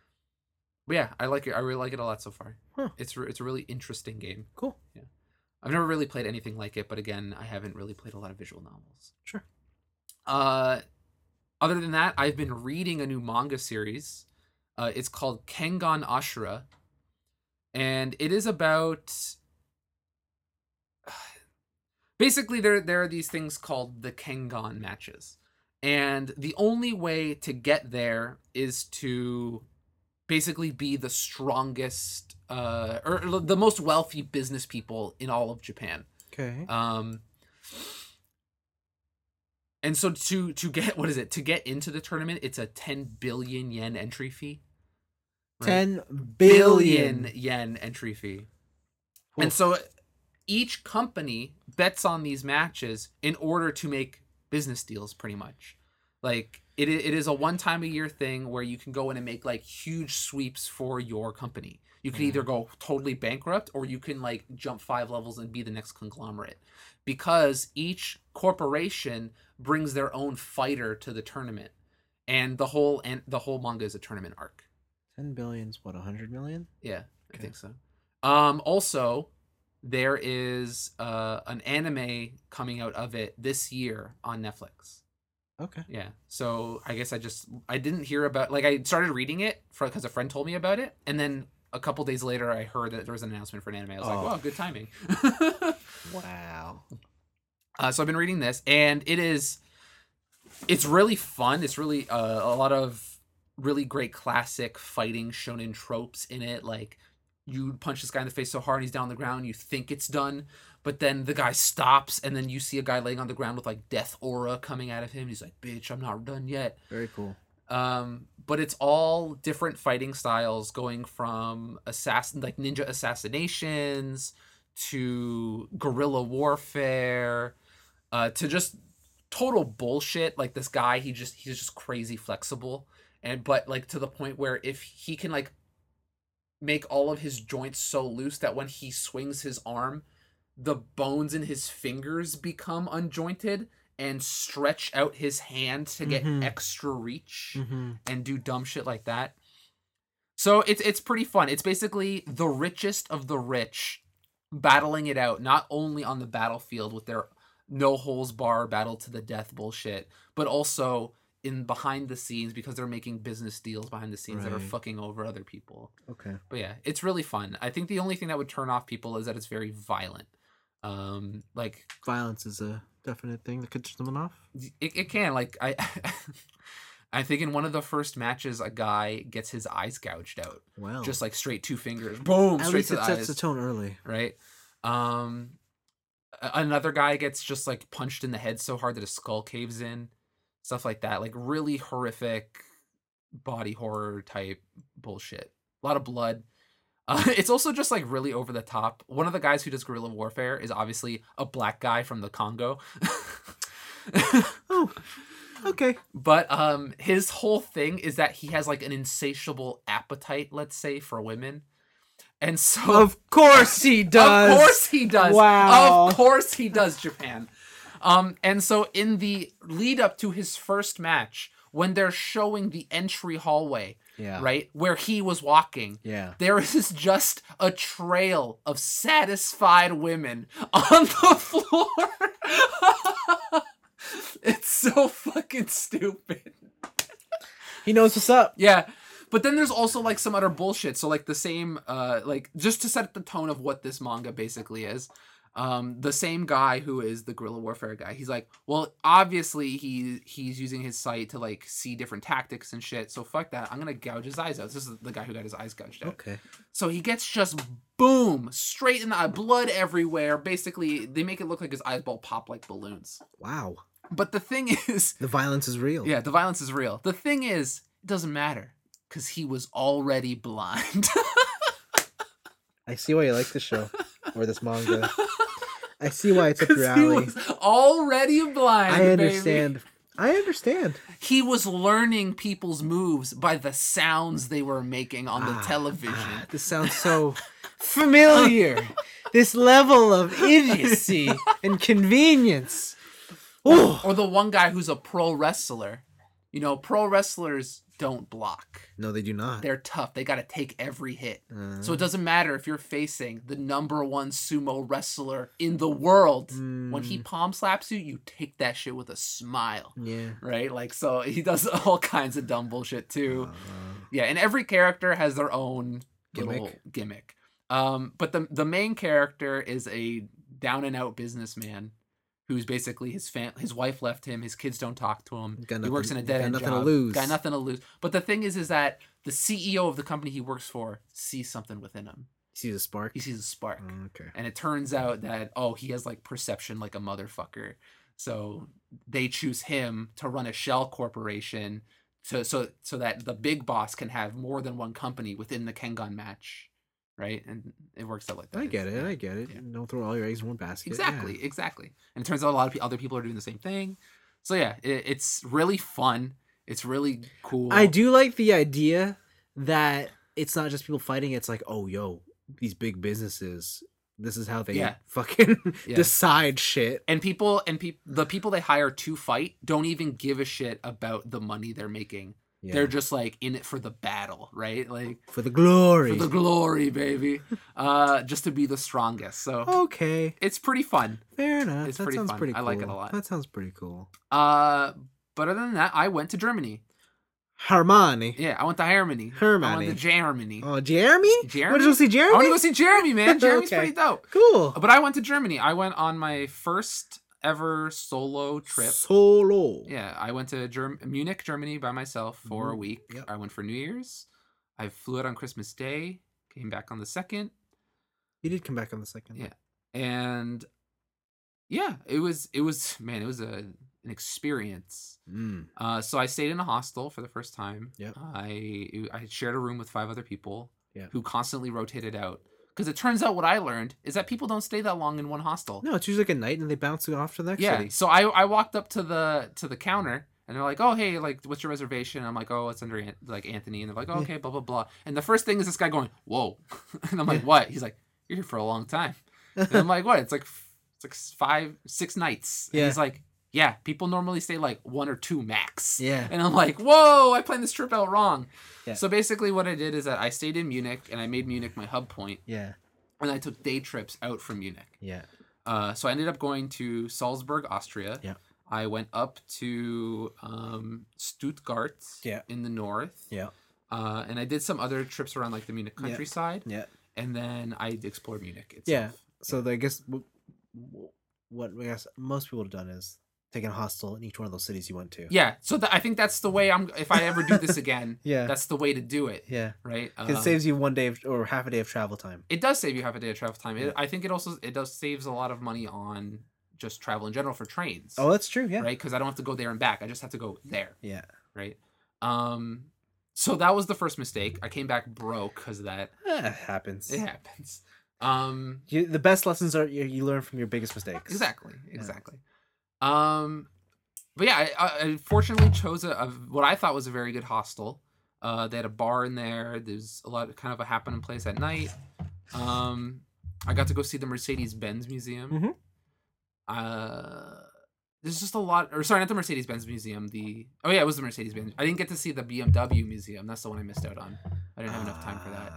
But yeah, I like it. I really like it a lot so far. Huh. It's a really interesting game. Cool. Yeah. I've never really played anything like it, but again, I haven't really played a lot of visual novels. Sure. Other than that, I've been reading a new manga series. It's called Kengan Ashura. And it is about... Basically, there are these things called the Kengan matches. And the only way to get there is to basically be the strongest or the most wealthy business people in all of Japan. Okay. And so to get into the tournament, it's a 10 billion yen entry fee. Right? 10 billion yen entry fee. Oof. And so each company bets on these matches in order to make business deals, pretty much. Like it is a one-time a year thing where you can go in and make like huge sweeps for your company. You can either go totally bankrupt or you can like jump 5 levels and be the next conglomerate, because each corporation brings their own fighter to the tournament, and the whole manga is a tournament arc. 10 billion's what, 100 million? Yeah, okay. I think so. Also, there is an anime coming out of it this year on Netflix. Okay. Yeah. So I guess I didn't hear about, like, I started reading it because a friend told me about it, and then a couple days later I heard that there was an announcement for an anime. I was like, wow, good timing. Wow. So I've been reading this, and it's really fun. It's really a lot of really great classic fighting shonen tropes in it, like you punch this guy in the face so hard he's down on the ground, you think it's done, but then the guy stops, and then you see a guy laying on the ground with like death aura coming out of him. He's like, "Bitch, I'm not done yet." Very cool. But it's all different fighting styles, going from ninja assassinations to guerrilla warfare, to just total bullshit. Like this guy, he's just crazy flexible, but like to the point where if he can like make all of his joints so loose that when he swings his arm, the bones in his fingers become unjointed and stretch out his hand to get extra reach and do dumb shit like that. So it's pretty fun. It's basically the richest of the rich battling it out, not only on the battlefield with their no holds bar battle to the death bullshit, but also in behind the scenes, because they're making business deals behind the scenes that are fucking over other people. Okay. But yeah, it's really fun. I think the only thing that would turn off people is that it's very violent. Like violence is a definite thing that could turn someone off. It can. Like I think in one of the first matches, a guy gets his eyes gouged out. Wow. Just like straight 2 fingers. Boom. At straight least to it the sets eyes. the tone early. Right. Another guy gets just like punched in the head so hard that his skull caves in. Stuff like that. Like really horrific body horror type bullshit. A lot of blood. It's also just like really over the top. One of the guys who does guerrilla warfare is obviously a black guy from the Congo. Oh, okay. But his whole thing is that he has like an insatiable appetite, let's say, for women. And so of course he does. Of course he does. Wow. Of course he does, Japan. And so in the lead up to his first match, when they're showing the entry hallway, right, where he was walking, there is just a trail of satisfied women on the floor. It's so fucking stupid. He knows what's up. Yeah. But then there's also like some other bullshit. So like the same, like just to set the tone of what this manga basically is, the same guy who is the guerrilla warfare guy, he's like, well, obviously he's using his sight to like see different tactics and shit. So fuck that. I'm gonna gouge his eyes out. This is the guy who got his eyes gouged out. Okay. So he gets just boom straight in the eye, blood everywhere. Basically, they make it look like his eyeball pop like balloons. Wow. But the thing is, the violence is real. Yeah, the violence is real. The thing is, it doesn't matter. Because he was already blind. I see why you like this show. Or this manga. I see why it's up your alley. He was already blind, I understand. Baby. I understand. He was learning people's moves by the sounds they were making on the television. This sounds so familiar. This level of idiocy and convenience. Or the one guy who's a pro wrestler. You know, pro wrestlers don't block. No, they do not. They're tough. They got to take every hit. So it doesn't matter if you're facing the #1 sumo wrestler in the world. When he palm slaps you, you take that shit with a smile. Yeah. Right? Like, so he does all kinds of dumb bullshit too. Yeah, and every character has their own little gimmick. But the main character is a down and out businessman who's basically his wife left him, his kids don't talk to him. He works in a dead end job. Got nothing to lose. But the thing is that the CEO of the company he works for sees something within him. He sees a spark? He sees a spark. Oh, okay. And it turns out that, he has like perception like a motherfucker. So they choose him to run a shell corporation so that the big boss can have more than one company within the Kengan match. Right? And it works out like that. I get it. Yeah. Don't throw all your eggs in one basket. Exactly. And it turns out a lot of other people are doing the same thing. So yeah, it's really fun. It's really cool. I do like the idea that it's not just people fighting. It's like, oh, yo, these big businesses, this is how they fucking decide shit. And the people they hire to fight don't even give a shit about the money they're making. Yeah. They're just like in it for the battle, right? Like for the glory. For the glory, baby. Just to be the strongest. So okay. It's pretty fun. Fair enough. It's pretty fun. Pretty cool. I like it a lot. That sounds pretty cool. But other than that, I went to Germany. Hermione. Yeah, I went to Germany. I went to Germany. Oh, Jeremy? Jeremy? Want to go see Jeremy? I want to go see Jeremy, man. Jeremy's pretty dope. Cool. But I went to Germany. I went on my first ever solo trip. Yeah, I went to Munich, Germany by myself for a week. Yep. I went for New Year's. I flew out on Christmas Day, Came back on the 2nd. You did come back on the 2nd. Yeah. And yeah, it was man, it was an experience. So I stayed in a hostel for the first time. Yep. I shared a room with 5 other people Yeah. who constantly rotated out. Because it turns out what I learned is that people don't stay that long in one hostel. No, it's usually like a night and they bounce you off to the next Yeah. city. So I walked up to the counter and they're like, "Oh, hey, like, what's your reservation?" I'm like, "Oh, it's under like Anthony." And they're like, "Oh, okay, blah blah blah." And the first thing is this guy going, "Whoa," and I'm like, "What?" He's like, "You're here for a long time." And I'm like, "What?" It's like 5, 6 nights. And he's like, "Yeah, people normally stay like 1 or 2 max." Yeah. And I'm like, "Whoa, I planned this trip out wrong." Yeah. So basically, what I did is that I stayed in Munich and I made Munich my hub point. Yeah. And I took day trips out from Munich. Yeah. So I ended up going to Salzburg, Austria. Yeah. I went up to Stuttgart in the north. Yeah. And I did some other trips around like the Munich countryside. Yeah. And then I explored Munich itself. Yeah. So I guess what I guess most people have done is taken a hostel in each one of those cities you went to. Yeah. So I think that's the way if I ever do this again, Yeah. that's the way to do it. Yeah. Right. It saves you 1 day or half a day of travel time. It does save you half a day of travel time. I think it does saves a lot of money on just travel in general for trains. Oh, that's true. Yeah. Right. Because I don't have to go there and back. I just have to go there. Yeah. Right. So that was the first mistake. I came back broke because of that. It happens. It happens. The best lessons are you learn from your biggest mistakes. Exactly. But yeah, I fortunately chose what I thought was a very good hostel. They had a bar in there. There's a lot of kind of a happening place at night. I got to go see the Mercedes-Benz Museum. There's just a lot, or sorry, not the Mercedes-Benz Museum. It was the Mercedes-Benz. I didn't get to see the BMW Museum. That's the one I missed out on. I didn't have enough time for that.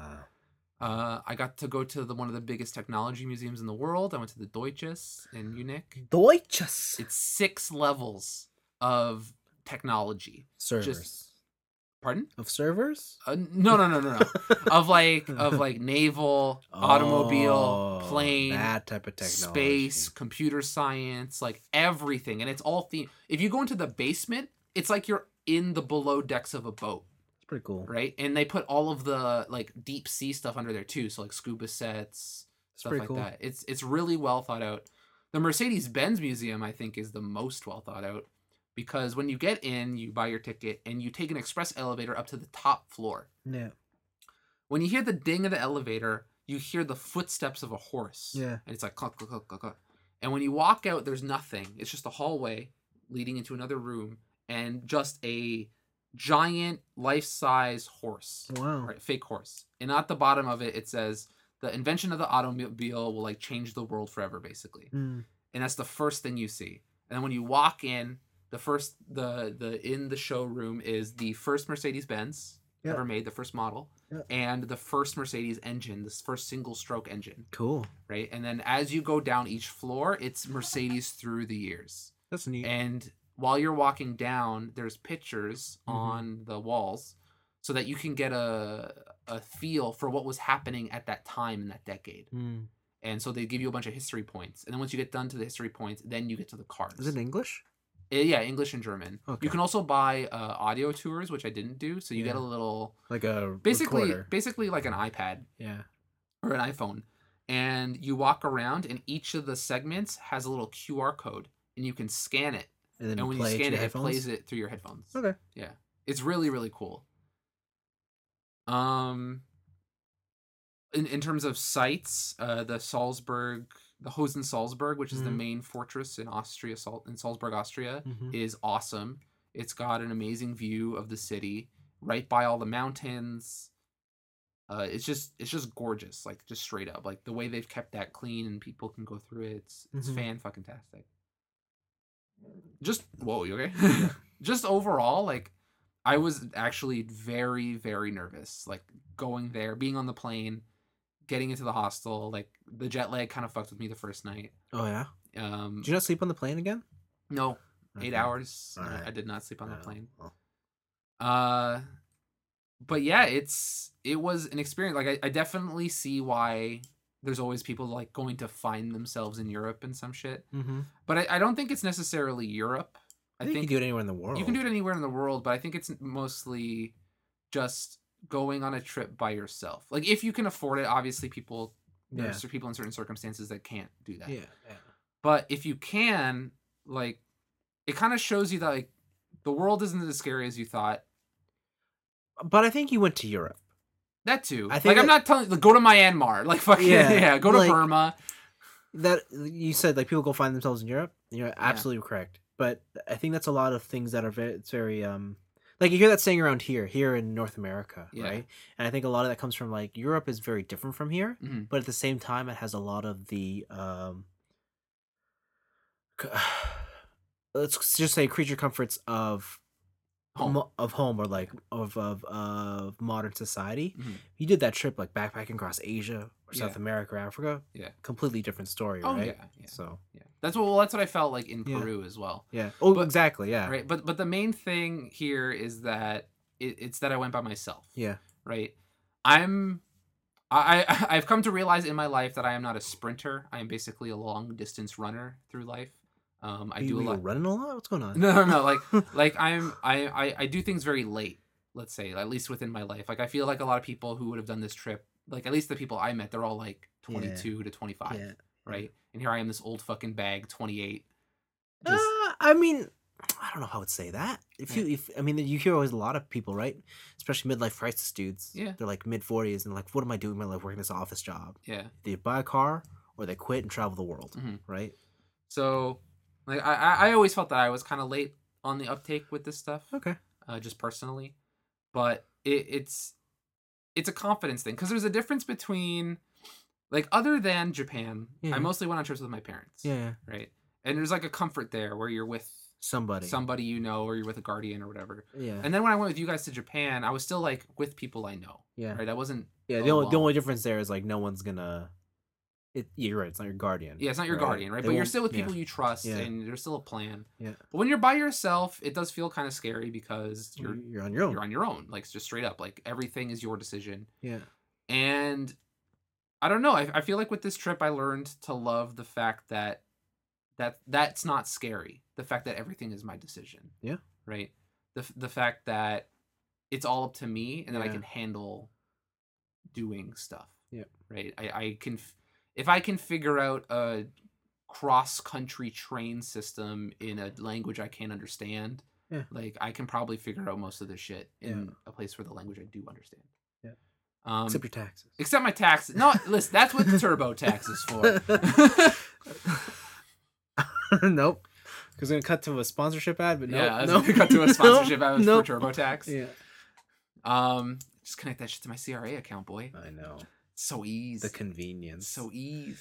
I got to go to one of the biggest technology museums in the world. I went to the Deutsches in Munich. Deutsches. It's 6 levels of technology. Servers. Pardon? Of servers? No. of like naval, automobile, plane, that type of technology, space, computer science, like everything, and it's all themed. If you go into the basement, it's like you're in the below decks of a boat. It's pretty cool, right? And they put all of the like deep sea stuff under there too, so like scuba sets, stuff like cool. that. It's really well thought out. The Mercedes-Benz Museum, I think, is the most well thought out. Because when you get in, you buy your ticket, and you take an express elevator up to the top floor. Yeah. When you hear the ding of the elevator, you hear the footsteps of a horse. Yeah. And it's like, cluck, cluck, cluck, cluck, cluck. And when you walk out, there's nothing. It's just a hallway leading into another room, and just a giant life-size horse. Wow. Right, fake horse. And at the bottom of it, it says, the invention of the automobile will, like, change the world forever, basically. And that's the first thing you see. And then when you walk in, the in the showroom is the first Mercedes-Benz ever made, the first model, and the first Mercedes engine, this first single stroke engine. Cool. Right? And then as you go down each floor, it's Mercedes through the years. That's neat. And while you're walking down, there's pictures on the walls so that you can get a feel for what was happening at that time in that decade. And so they give you a bunch of history points. And then once you get done to the history points, then you get to the cars. Is it in English? Yeah, English and German. Okay. You can also buy audio tours, which I didn't do. So you get a little, like a basically like an iPad, or an iPhone, and you walk around, and each of the segments has a little QR code, and you can scan it. And when you scan it, it plays it through your headphones. Okay. Yeah, it's really really cool. In terms of sites, the Hosen Salzburg, which is the main fortress in Austria, in Salzburg, Austria, is awesome. It's got an amazing view of the city, right by all the mountains. It's just gorgeous, like just straight up, like the way they've kept that clean and people can go through it. It's fan-fucking-tastic. Just whoa, you okay? Just overall, like I was actually very very nervous, like going there, being on the plane. Getting into the hostel, like the jet lag kind of fucked with me the first night. Oh yeah. Did you not sleep on the plane again? No, 8 hours. Right. I did not sleep on the plane. Well. But yeah, it was an experience. Like I definitely see why there's always people like going to find themselves in Europe and some shit. But I don't think it's necessarily Europe. I think you can do it anywhere in the world. You can do it anywhere in the world, but I think it's mostly just going on a trip by yourself. Like if you can afford it, obviously Yeah. there's people in certain circumstances that can't do that. Yeah. But if you can, like, it kind of shows you that like the world isn't as scary as you thought. But I think you went to Europe. That too. I think like I'm not telling like, go to Myanmar. Like fucking Yeah, go to like- Burma. That you said, like people go find themselves in Europe. You're absolutely correct. But I think that's a lot of things that are very like you hear that saying around here in North America, Yeah. right? And I think a lot of that comes from like Europe is very different from here, Mhm. but at the same time it has a lot of the let's just say creature comforts of Home. of home or like of modern society. Mhm. You did that trip like backpacking across Asia or South Yeah. America or Africa. Yeah. Completely different story, Oh right? yeah. So Yeah. That's what I felt like in Yeah. Peru as well. yeah. Oh, But- exactly. Yeah. Right. But the main thing here is that it's that I went by myself. Yeah. Right. I've come to realize in my life that I am not a sprinter. I am basically a long distance runner through life. I do a You lot. running a lot. What's going on? No. Like I do things very late. Let's say, at least within my life. Like I feel like a lot of people who would have done this trip, like at least the people I met, they're all like 22 to 25, Yeah. right? And here I am, this old fucking bag, 28. Just I mean, I don't know how I would say that. Yeah. If I mean, you hear always a lot of people, right? Especially midlife crisis dudes. Yeah. They're like mid-40s and like, what am I doing in my life? Working this office job. yeah. They buy a car or they quit and travel the world, Mhm. right? So, like I always felt that I was kind of late on the uptake with this stuff, Okay. just personally, but it's a confidence thing because there's a difference between like other than Japan, Yeah. I mostly went on trips with my parents, Yeah. right? And there's like a comfort there where you're with Somebody. you know, or you're with a guardian or whatever. Yeah. And then when I went with you guys to Japan, I was still like with people I know, Yeah. right? I wasn't. Yeah. The only difference there is like no one's gonna. You're right. It's not your guardian. Yeah, it's not your guardian, right? They But you're won't- still with yeah. people you trust, Yeah. and there's still a plan. Yeah. But when you're by yourself, it does feel kind of scary because You're on your own. you're on your own, like just straight up, like everything is your decision. Yeah. And I don't know. I feel like with this trip, I learned to love the fact that's not scary. The fact that everything is my decision. Yeah. Right. The fact that it's all up to me, and that I Yeah. can handle doing stuff. Yeah. Right. I can, if I can figure out a cross-country train system in a language I can't understand, Yeah. like I can probably figure out most of the shit in Yeah. a place where the language I do understand. Yeah. Except Except your taxes. my taxes. No, listen, that's what the TurboTax is for. Nope. Because we're gonna cut to a sponsorship ad, but Yeah, I was no. gonna cut to a sponsorship ad Nope. for TurboTax. Yeah. Just connect that shit to my CRA account, boy. I know. So easy. The convenience. So easy.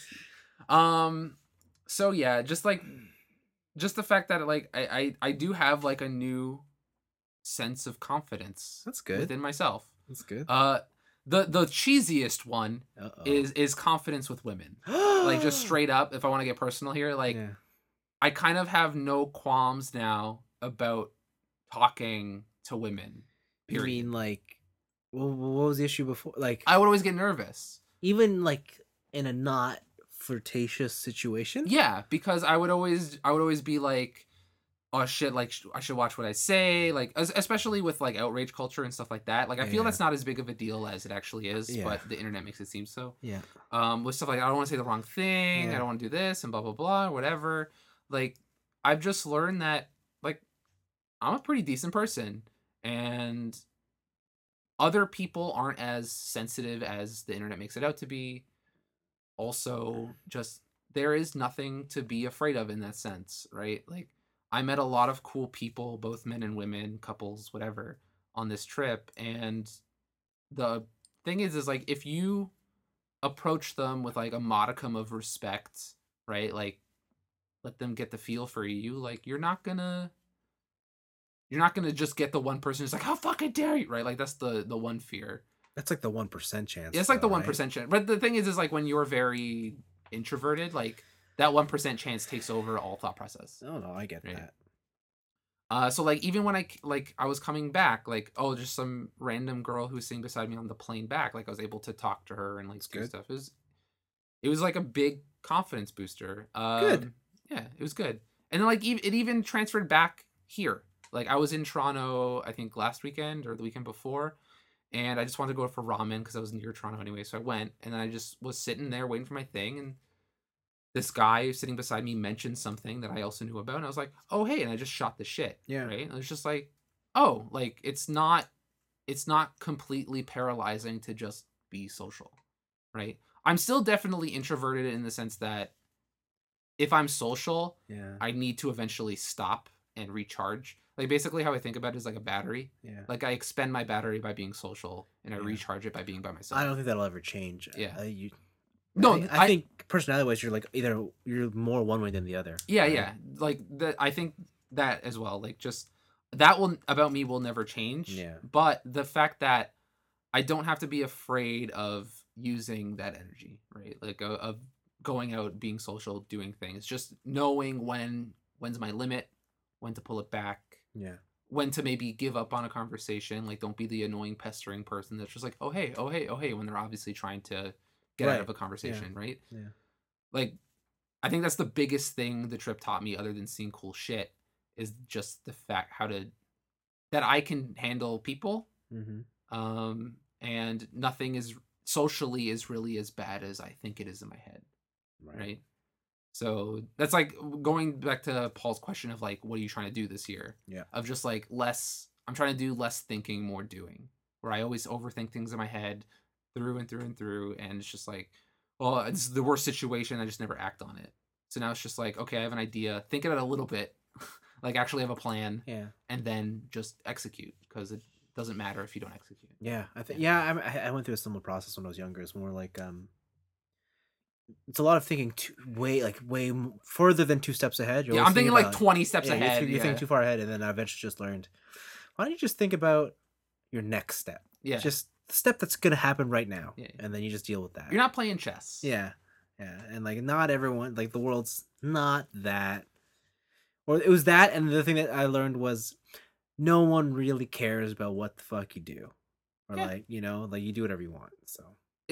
So yeah, just the fact that like I do have like a new sense of confidence That's good. within myself. That's good. The cheesiest one Uh-oh. is confidence with women. Like just straight up, if I want to get personal here, like Yeah. I kind of have no qualms now about talking to women. You Period. mean like, what was the issue before? Like, I would always get nervous. even like in a not flirtatious situation. Yeah, because I would always be like, oh shit, like I should watch what I say, like especially with like outrage culture and stuff like that. Like I feel Yeah. that's not as big of a deal as it actually is, Yeah. but the internet makes it seem so. Yeah. With stuff like I don't want to say the wrong thing, Yeah. I don't want to do this and blah blah blah, whatever. Like I've just learned that like I'm a pretty decent person, and other people aren't as sensitive as the internet makes it out to be. Also, just there is nothing to be afraid of in that sense, right? Like I met a lot of cool people, both men and women, couples, whatever, on this trip, and the thing is like if you approach them with like a modicum of respect, right? Like let them get the feel for you, like you're not gonna just get the one person who's like, how fucking dare you, right? Like that's the one fear. That's like the 1% chance. Yeah, it's like the though, 1% right? chance. But the thing is like when you're very introverted, like that 1% chance takes over all thought process. Oh no, I get Right. that. So like even when I was coming back, like just some random girl who was sitting beside me on the plane back, like I was able to talk to her and like do good. stuff. It was like a big confidence booster. Good. Yeah, it was good. And then like it even transferred back here. Like I was in Toronto, I think last weekend or the weekend before, and I just wanted to go for ramen because I was near Toronto anyway. So I went, and then I just was sitting there waiting for my thing, and this guy sitting beside me mentioned something that I also knew about, and I was like, "Oh, hey!" And I just shot the shit. Yeah. Right. And it was just like, "Oh, like it's not completely paralyzing to just be social." Right. I'm still definitely introverted in the sense that if I'm social, Yeah. I need to eventually stop and recharge. Like basically how I think about it is like a battery. Yeah. Like I expend my battery by being social, and I Yeah. recharge it by being by myself. I don't think that'll ever change. Yeah. No, I think personality wise, you're like either you're more one way than the other. Yeah, right? yeah. Like that, I think that as well. Like just that will about me will never change. Yeah. But the fact that I don't have to be afraid of using that energy, right? Like of going out, being social, doing things. Just knowing when's my limit, when to pull it back. Yeah. When to maybe give up on a conversation. Like don't be the annoying pestering person that's just like, oh hey, oh hey, oh hey, when they're obviously trying to get out of a conversation, right? Yeah. Like I think that's the biggest thing the trip taught me, other than seeing cool shit, is just the fact that I can handle people. Mm-hmm. And nothing is socially is really as bad as I think it is in my head. Right. So that's like going back to Paul's question of like, what are you trying to do this year? Yeah. Of just like I'm trying to do less thinking, more doing, where I always overthink things in my head through and through and through. And it's just like, well, it's the worst situation. I just never act on it. So now it's just like, okay, I have an idea, think about it a little bit, like actually have a plan, and then just execute, because it doesn't matter if you don't execute. Yeah, I think. Yeah, I went through a similar process when I was younger. It's more like it's a lot of thinking way further than 2 steps ahead. You're I'm thinking like 20 steps ahead. You think too far ahead, and then I eventually just learned. Why don't you just think about your next step? Yeah, just the step that's gonna happen right now, and then you just deal with that. You're not playing chess. Yeah, and like not everyone, like the world's not that, or it was that, and the thing that I learned was no one really cares about what the fuck you do, or like like you do whatever you want. So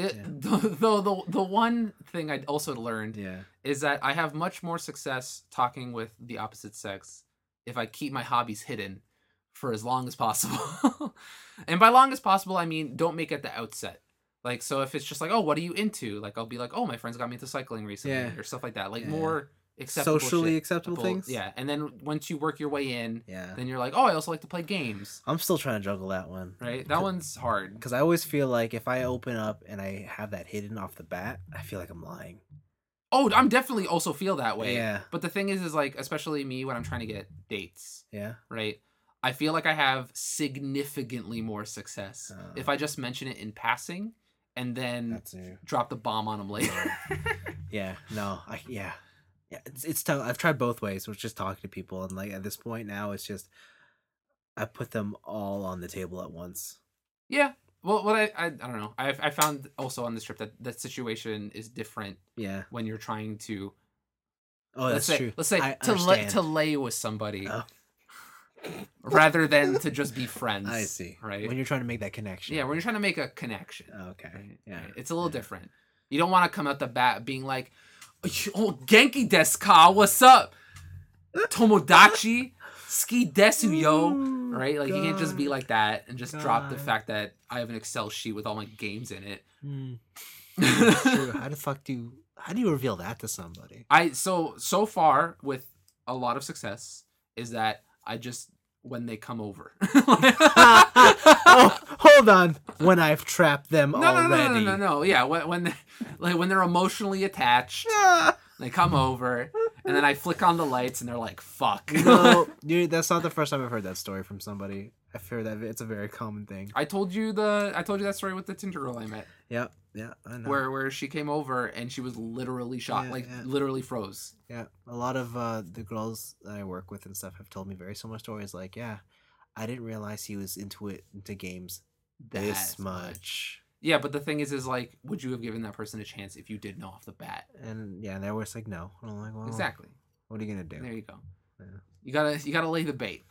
the one thing I also learned is that I have much more success talking with the opposite sex if I keep my hobbies hidden for as long as possible. And by long as possible, I mean don't make it the outset. Like, so if it's just like, oh, what are you into? Like, I'll be like, oh, my friends got me into cycling recently, or stuff like that. Like more acceptable, socially acceptable things. Yeah, and then once you work your way in, yeah, then you're like, oh, I also like to play games. I'm still trying to juggle that one. Right, that one's hard because I always feel like if I open up and I have that hidden off the bat, I feel like I'm lying. Oh, I'm definitely also feel that way. Yeah. But the thing is like, especially me when I'm trying to get dates. Yeah. Right. I feel like I have significantly more success if I just mention it in passing and then drop the bomb on them later. Yeah. No. Yeah. It's tough. I've tried both ways. Which just talking to people, and like at this point now, it's just I put them all on the table at once. Yeah. Well, what I don't know. I found also on this trip that situation is different. Yeah. When you're trying to. Oh, that's true. Let's say to lay with somebody. Oh. Rather than to just be friends. I see. Right. When you're trying to make that connection. Yeah, when you're trying to make a connection. Okay. Right? Yeah. Right? It's a little different. You don't want to come out the bat being like, oh, Genki desu ka? What's up? Tomodachi? Ski desu, yo. Right? Like, you can't just be like that and just drop the fact that I have an Excel sheet with all my games in it. That's true. How do you reveal that to somebody? So far, with a lot of success, is that I just, when they come over. Oh, hold on. When I've trapped them already. No. Yeah, when they're emotionally attached, they come over, and then I flick on the lights, and they're like, "Fuck." No, dude, that's not the first time I've heard that story from somebody. I fear that it's a very common thing. I told you that story with the Tinder girl I met. Yeah, I know. Where she came over and she was literally shocked, literally froze. Yeah, a lot of the girls that I work with and stuff have told me very similar stories. Like, yeah, I didn't realize he was into games this much. Yeah, but the thing is like, would you have given that person a chance if you did know off the bat? And yeah, and they were like, no. And I'm like, well, exactly. What are you gonna do? There you go. Yeah. You gotta lay the bait.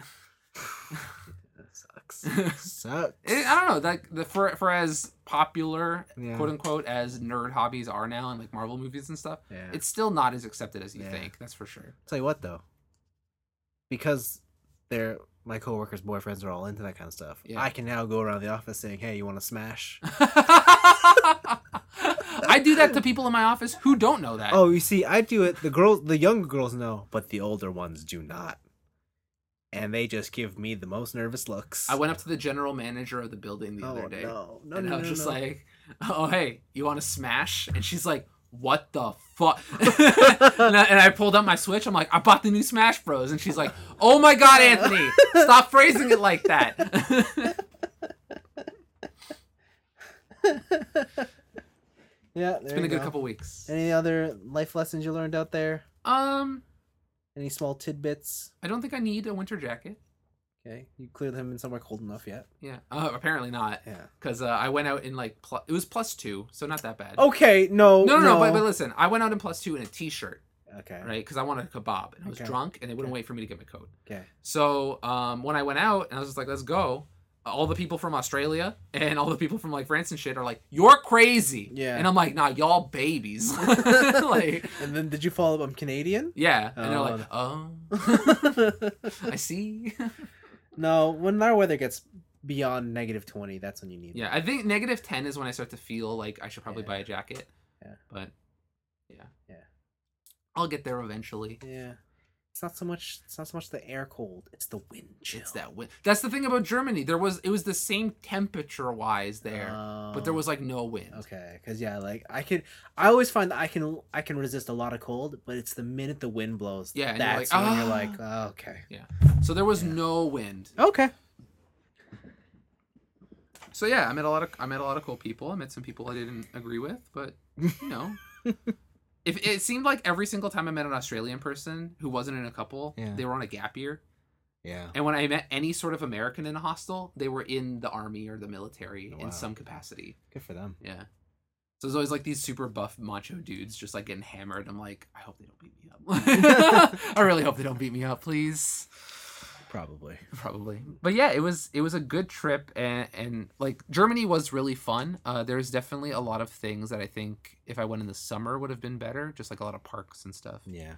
Sucks. I don't know. Like for as popular, quote unquote, as nerd hobbies are now, and like Marvel movies and stuff, it's still not as accepted as you think. That's for sure. Tell you what, though, because my coworkers' boyfriends are all into that kind of stuff. Yeah. I can now go around the office saying, "Hey, you want to smash?" I do that to people in my office who don't know that. Oh, you see, I do it. The younger girls know, but the older ones do not, and they just give me the most nervous looks. I went up to the general manager of the building the other day, and I was just like, "Oh, hey, you want to smash?" And she's like, "What the fuck?" and I pulled up my Switch. I'm like, "I bought the new Smash Bros." And she's like, "Oh my god, Anthony, stop phrasing it like that." Yeah, It's been a good couple weeks. Any other life lessons you learned out there? Any small tidbits? I don't think I need a winter jacket. Okay, you clearly haven't been somewhere cold enough yet. Yeah, apparently not. Yeah, because I went out in like it was +2, so not that bad. Okay, no. But listen, I went out in +2 in a t-shirt. Okay. Right, because I wanted a kebab and I was drunk and they wouldn't wait for me to get my coat. Okay. So when I went out and I was just like, let's go. All the people from Australia and all the people from like France and shit are like, you're crazy. Yeah. And I'm like, nah, y'all babies. Like, and then did you follow up? I'm Canadian. Yeah. And they're like, oh, I see. No, when our weather gets beyond -20, that's when you need. Yeah, I think -10 is when I start to feel like I should probably buy a jacket. Yeah. But yeah. I'll get there eventually. Yeah. It's not so much the air cold, it's the wind chill. It's that wind. That's the thing about Germany. It was the same temperature wise there, but there was like no wind. Okay, because I always find that I can resist a lot of cold, but it's the minute the wind blows. Yeah, and that's when you're like, oh, okay. Yeah. So there was no wind. Okay. So yeah, I met a lot of cool people. I met some people I didn't agree with, but you know. If it seemed like every single time I met an Australian person who wasn't in a couple, they were on a gap year. Yeah. And when I met any sort of American in a hostel, they were in the army or the military in some capacity. Good for them. Yeah. So there's always like these super buff macho dudes just like getting hammered. I'm like, I hope they don't beat me up. I really hope they don't beat me up, please. Probably. But yeah, it was a good trip and like Germany was really fun. There's definitely a lot of things that I think if I went in the summer would have been better, just like a lot of parks and stuff. Yeah.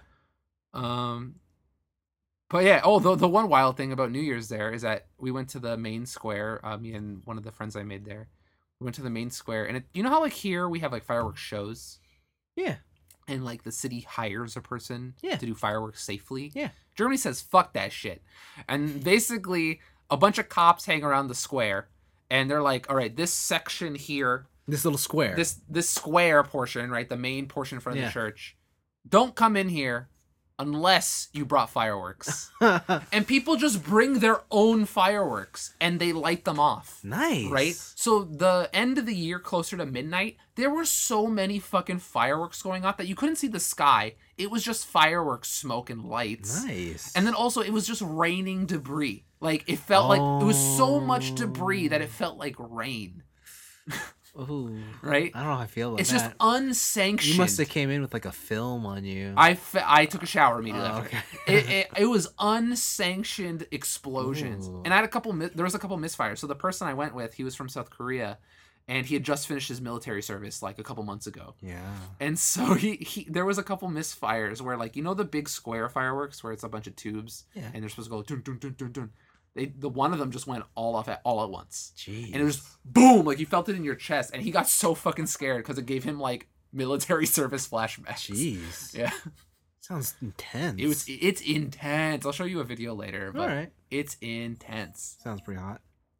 But yeah, the one wild thing about New Year's there is that we went to the main square, me and one of the friends I made there. We went to the main square and you know how like here we have like fireworks shows? Yeah. And like the city hires a person to do fireworks safely. Yeah. Germany says fuck that shit. And basically a bunch of cops hang around the square and they're like, all right, this section here, this little square. This square portion, right? The main portion in front of the church. Don't come in here unless you brought fireworks. And people just bring their own fireworks and they light them off. Nice. Right? So the end of the year, closer to midnight, there were so many fucking fireworks going off that you couldn't see the sky. It was just fireworks, smoke, and lights. Nice. And then also it was just raining debris. Like it felt like it was so much debris that it felt like rain. Ooh. Right? I don't know how I feel about it's that. It's just unsanctioned. You must have came in with like a film on you. I took a shower immediately after. Okay. It was unsanctioned explosions. Ooh. And I had there was a couple misfires. So the person I went with, he was from South Korea and he had just finished his military service like a couple months ago. Yeah. And so there was a couple misfires where like, you know the big square fireworks where it's a bunch of tubes and they're supposed to go dun dun dun dun dun. The one of them just went all at once. Jeez. And it was boom, like you felt it in your chest, and he got so fucking scared because it gave him like military service flashbacks. Jeez. Yeah. Sounds intense. It's intense. I'll show you a video later, but all right. It's intense. Sounds pretty hot.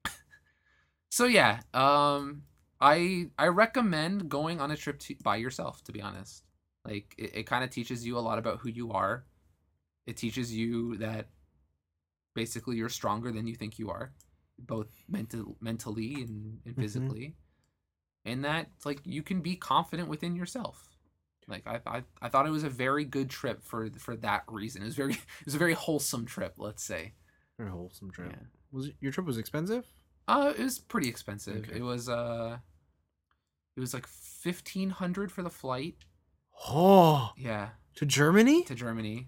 So yeah, I recommend going on a trip by yourself, to be honest. Like it kind of teaches you a lot about who you are. It teaches you that basically you're stronger than you think you are, both mentally and physically. And that like you can be confident within yourself. Like I thought it was a very good trip for that reason. It was a very wholesome trip, let's say. Very wholesome trip. Yeah. Your trip was expensive? It was pretty expensive. Okay. It was like $1,500 for the flight. Oh. Yeah. To Germany? To Germany.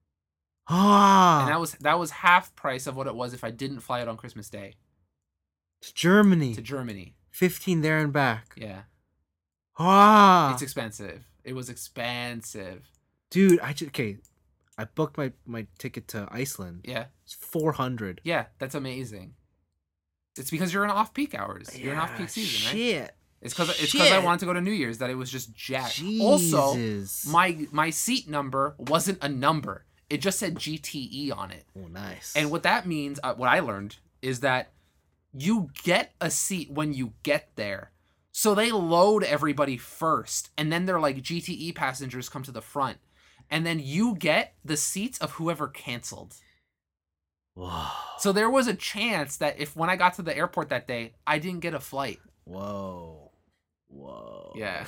Ah. And that was half price of what it was if I didn't fly out on Christmas Day. To Germany. To Germany. 15 there and back. Yeah. Ah. It's expensive. It was expensive. Dude, I booked my ticket to Iceland. Yeah. It's 400. Yeah, that's amazing. It's because you're in off-peak hours. You're in off-peak season, right? Shit. It's because I wanted to go to New Year's that it was just jacked. Also, my seat number wasn't a number. It just said GTE on it. Oh, nice. And what that means, what I learned, is that you get a seat when you get there. So they load everybody first, and then they're like, GTE passengers come to the front. And then you get the seats of whoever canceled. Whoa. So there was a chance that if when I got to the airport that day, I didn't get a flight. Whoa. Yeah.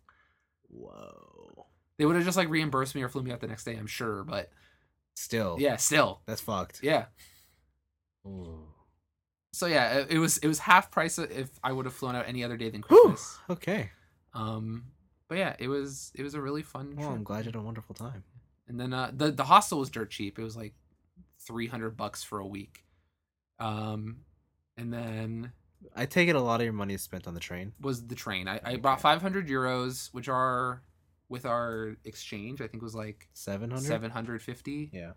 Whoa. They would have just like reimbursed me or flew me out the next day, I'm sure, but still. Yeah, still. That's fucked. Yeah. Ooh. So yeah, it was half price if I would have flown out any other day than Christmas. Whew. Okay. But yeah, it was a really fun trip. I'm glad you had a wonderful time. And then the hostel was dirt cheap. It was like $300 for a week. And then I take it a lot of your money is spent on the train. Was the train. I bought 500 euros, which are with our exchange, I think was like 750. Yeah.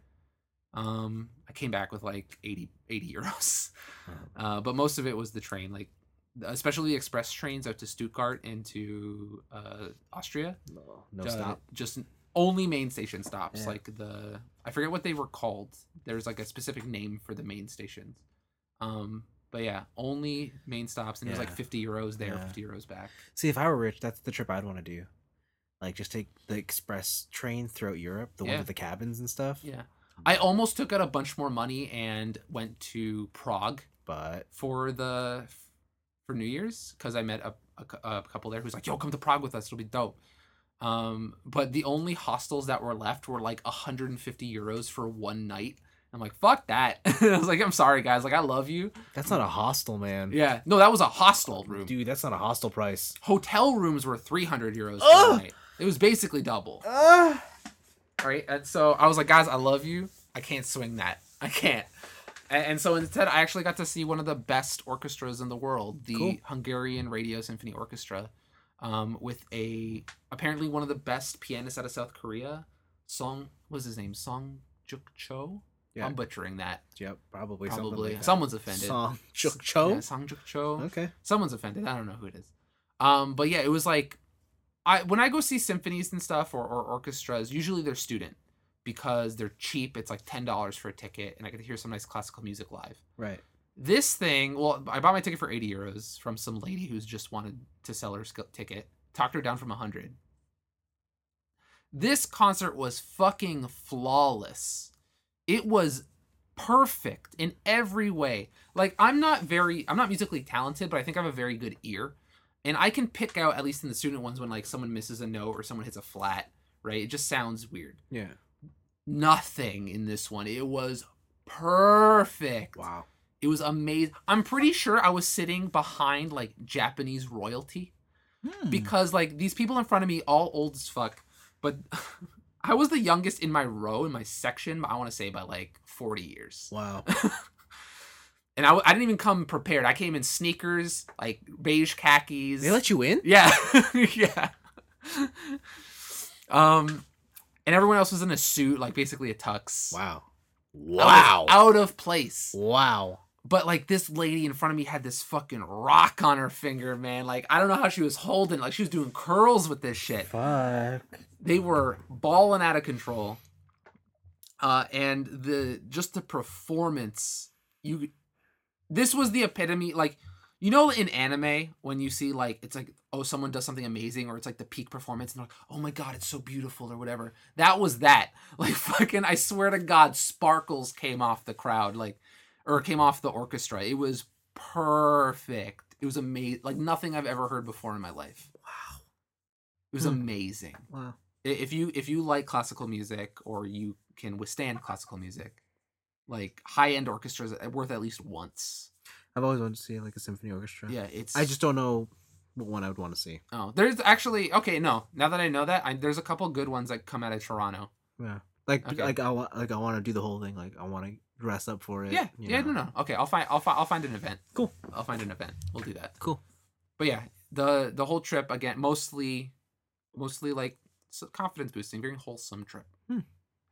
I came back with like 80 euros. But most of it was the train, like especially the express trains out to Stuttgart and to Austria. No stop. Just only main station stops. Yeah. Like I forget what they were called. There's like a specific name for the main stations. But yeah, only main stops, and it was like 50 euros there, 50 euros back. See, if I were rich, that's the trip I'd want to do. Like, just take the express train throughout Europe, the one with the cabins and stuff. Yeah. I almost took out a bunch more money and went to Prague, but for New Year's, because I met a couple there who's like, "Yo, come to Prague with us; it'll be dope." But the only hostels that were left were like 150 euros for one night. I'm like, fuck that. I was like, I'm sorry, guys. Like, I love you. That's not a hostel, man. Yeah. No, that was a hostel room. Dude, that's not a hostel price. Hotel rooms were 300 euros per night. It was basically double. All right. And so I was like, guys, I love you. I can't swing that. I can't. And so instead, I actually got to see one of the best orchestras in the world, the Hungarian Radio Symphony Orchestra, with apparently one of the best pianists out of South Korea. What's his name? Song Juk Cho? Yeah. I'm butchering that. Yep, probably. Like someone's offended. Song Juk Cho? Yeah, Song Juk Cho. Okay. Someone's offended. I don't know who it is. But yeah, it was like, when I go see symphonies and stuff or orchestras, usually they're student because they're cheap. It's like $10 for a ticket, and I get to hear some nice classical music live. Right. This thing, well, I bought my ticket for 80 euros from some lady who's just wanted to sell her ticket. Talked her down from 100. This concert was fucking flawless. It was perfect in every way. Like, I'm not musically talented, but I think I have a very good ear. And I can pick out, at least in the student ones, when like someone misses a note or someone hits a flat, right? It just sounds weird. Yeah. Nothing in this one. It was perfect. Wow. It was amazing. I'm pretty sure I was sitting behind like Japanese royalty because like these people in front of me, all old as fuck, but I was the youngest in my row, in my section, I want to say by like 40 years. Wow. And I didn't even come prepared. I came in sneakers, like beige khakis. They let you in? Yeah. Yeah. And everyone else was in a suit, like basically a tux. Wow. Out of place. Wow. But like this lady in front of me had this fucking rock on her finger, man. Like, I don't know how she was holding, like she was doing curls with this shit. Fuck. They were balling out of control. And the performance, this was the epitome, like, you know, in anime when you see like, it's like, oh, someone does something amazing, or it's like the peak performance and they're like, oh my God, it's so beautiful or whatever. That was that. Like fucking, I swear to God, sparkles came off the crowd, like, or came off the orchestra. It was perfect. It was amazing. Like nothing I've ever heard before in my life. Wow. It was amazing. Wow. If you like classical music or you can withstand classical music, like high-end orchestras are worth at least once. I've always wanted to see like a symphony orchestra. Yeah, I just don't know what one I would want to see. Oh, there's actually now that I know that, there's a couple good ones that come out of Toronto. Yeah, like I want to do the whole thing. Like I want to dress up for it. Yeah, no. Okay, I'll find an event. Cool. I'll find an event. We'll do that. Cool. But yeah, the whole trip again, mostly like confidence boosting, very wholesome trip.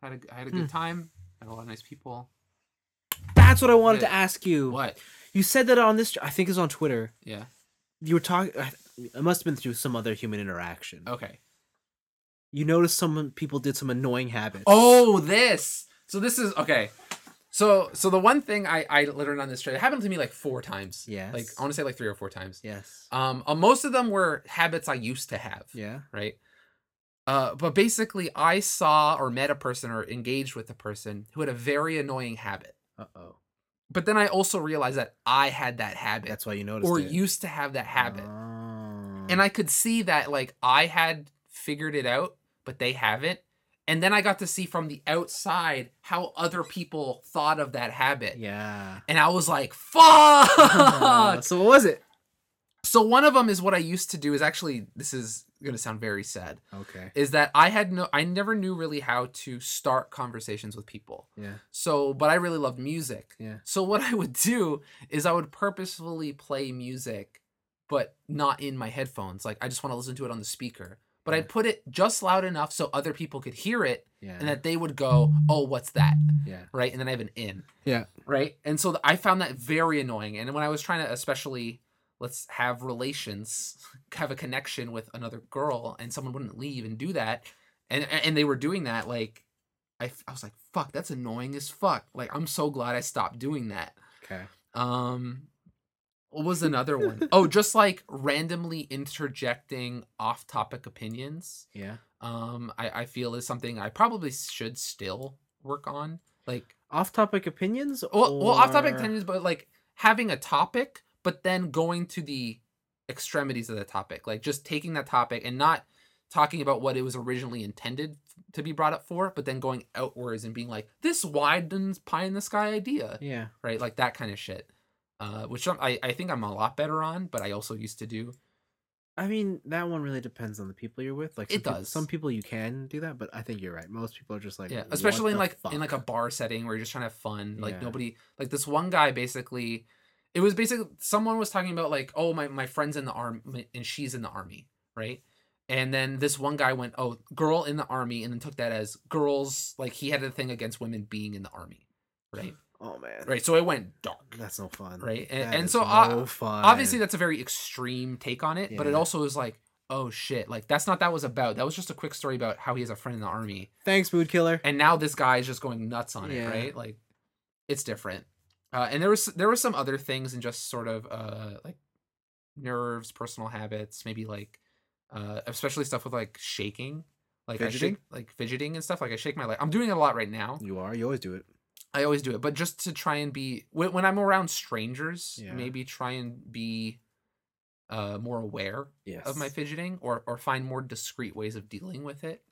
I had a good time. Had a lot of nice people. That's what I wanted Yeah. to ask you. What? You said that on this. I think it's on Twitter. Yeah. You were talking. It must have been through some other human interaction. Okay. You noticed people did some annoying habits. Oh, this. So this is okay. So the one thing I learned on this trip, it happened to me like 4 times. Yes. Like I want to say like 3 or 4 times. Yes. Most of them were habits I used to have. Yeah. Right. But basically I saw or met a person or engaged with a person who had a very annoying habit. Uh-oh. But then I also realized that I had that habit. That's why you noticed or it. used to have that habit. Oh. And I could see that like I had figured it out, but they haven't. And then I got to see from the outside how other people thought of that habit. Yeah. And I was like, fuck! So what was it? So one of them is what I used to do is actually, this is going to sound very sad. Okay. Is that I never knew really how to start conversations with people. Yeah. So, but I really loved music. Yeah. So what I would do is I would purposefully play music, but not in my headphones. Like I just want to listen to it on the speaker. But I'd put it just loud enough so other people could hear it, Yeah. and that they would go, "Oh, what's that?" Yeah. Right, and then I have an in. Yeah. Right, and so I found that very annoying. And when I was trying to, especially, let's have relations, have a connection with another girl, and someone wouldn't leave and do that, and they were doing that, like, I was like, "Fuck, that's annoying as fuck." Like, I'm so glad I stopped doing that. Okay. What was another one? Oh, just like randomly interjecting off-topic opinions. Yeah. I feel is something I probably should still work on. Like Off-topic opinions? well, off-topic opinions, but like having a topic, but then going to the extremities of the topic. Like just taking that topic and not talking about what it was originally intended to be brought up for, but then going outwards and being like, this widens pie in the sky idea. Yeah. Right? Like that kind of shit. Which I think I'm a lot better on, but I also used to do. I mean, that one really depends on the people you're with. Like It does. Some people you can do that, but I think you're right. Most people are just like, Yeah, especially in what like the in like a fuck? bar setting where you're just trying to have fun. Like Yeah. nobody, like this one guy basically, it was basically someone was talking about like, oh, my friend's in the army and she's in the army, right? And then this one guy went, oh, girl in the army, and then took that as girls, like he had a thing against women being in the army, right? Oh man. Right. So it went dark. That's no fun. Right. That And is so no fun. obviously that's a very extreme take on it, but it Yeah. also is like, oh shit, like that's not that was about. That was just a quick story about how he has a friend in the army. Thanks, mood killer. And now this guy is just going nuts on it, Yeah. right? Like it's different. And there was some other things and just sort of like nerves, personal habits, maybe like especially stuff with like shaking. Like Fidgeting? I shake like fidgeting and stuff. Like I shake my leg. I'm doing it a lot right now. You are. You always do it. I always do it, but just to try and be when I'm around strangers, Yeah. maybe try and be more aware Yes. of my fidgeting or find more discreet ways of dealing with it.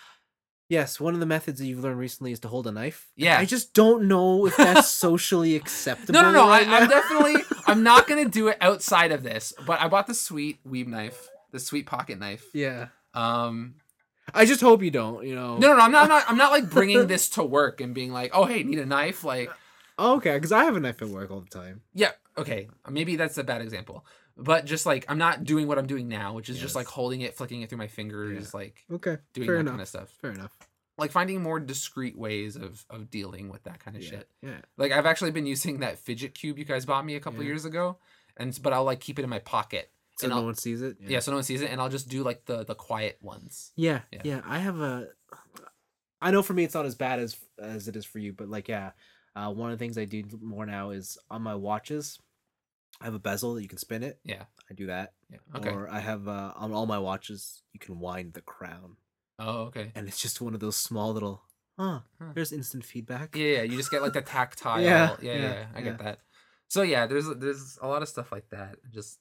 Yes, one of the methods that you've learned recently is to hold a knife. Yeah. I just don't know if that's socially acceptable. No. right I'm now. definitely. I'm not gonna do it outside of this. But I bought the sweet weeb knife, the sweet pocket knife. Yeah. Um. I just hope you don't. You know. No. I'm not like bringing this to work and being like, oh hey, need a knife? Like, Okay, because I have a knife at work all the time. yeah, okay, maybe that's a bad example. But just like I'm not doing what I'm doing now, which is just Yes. like holding it, flicking it through my fingers, like Okay. doing Fair that enough. kind of stuff. Fair enough. Like finding more discreet ways of dealing with that kind of Yeah. shit. Yeah. Like I've actually been using that fidget cube you guys bought me a couple Yeah. years ago, but I'll like keep it in my pocket. So And no I'll- one sees it. Yeah, so no one sees it, and I'll just do like the quiet ones. Yeah, Yeah. yeah. I have a. I know for me it's not as bad as it is for you, but like yeah, one of the things I do more now is on my watches. I have a bezel that you can spin it. Yeah. I do that. Yeah. Okay. Or I have on all my watches you can wind the crown, Oh, okay. and it's just one of those small little. Huh. Huh. There's instant feedback. Yeah, you just get like the tactile. Yeah, Yeah, I yeah. get that. So yeah, there's a lot of stuff like that. Just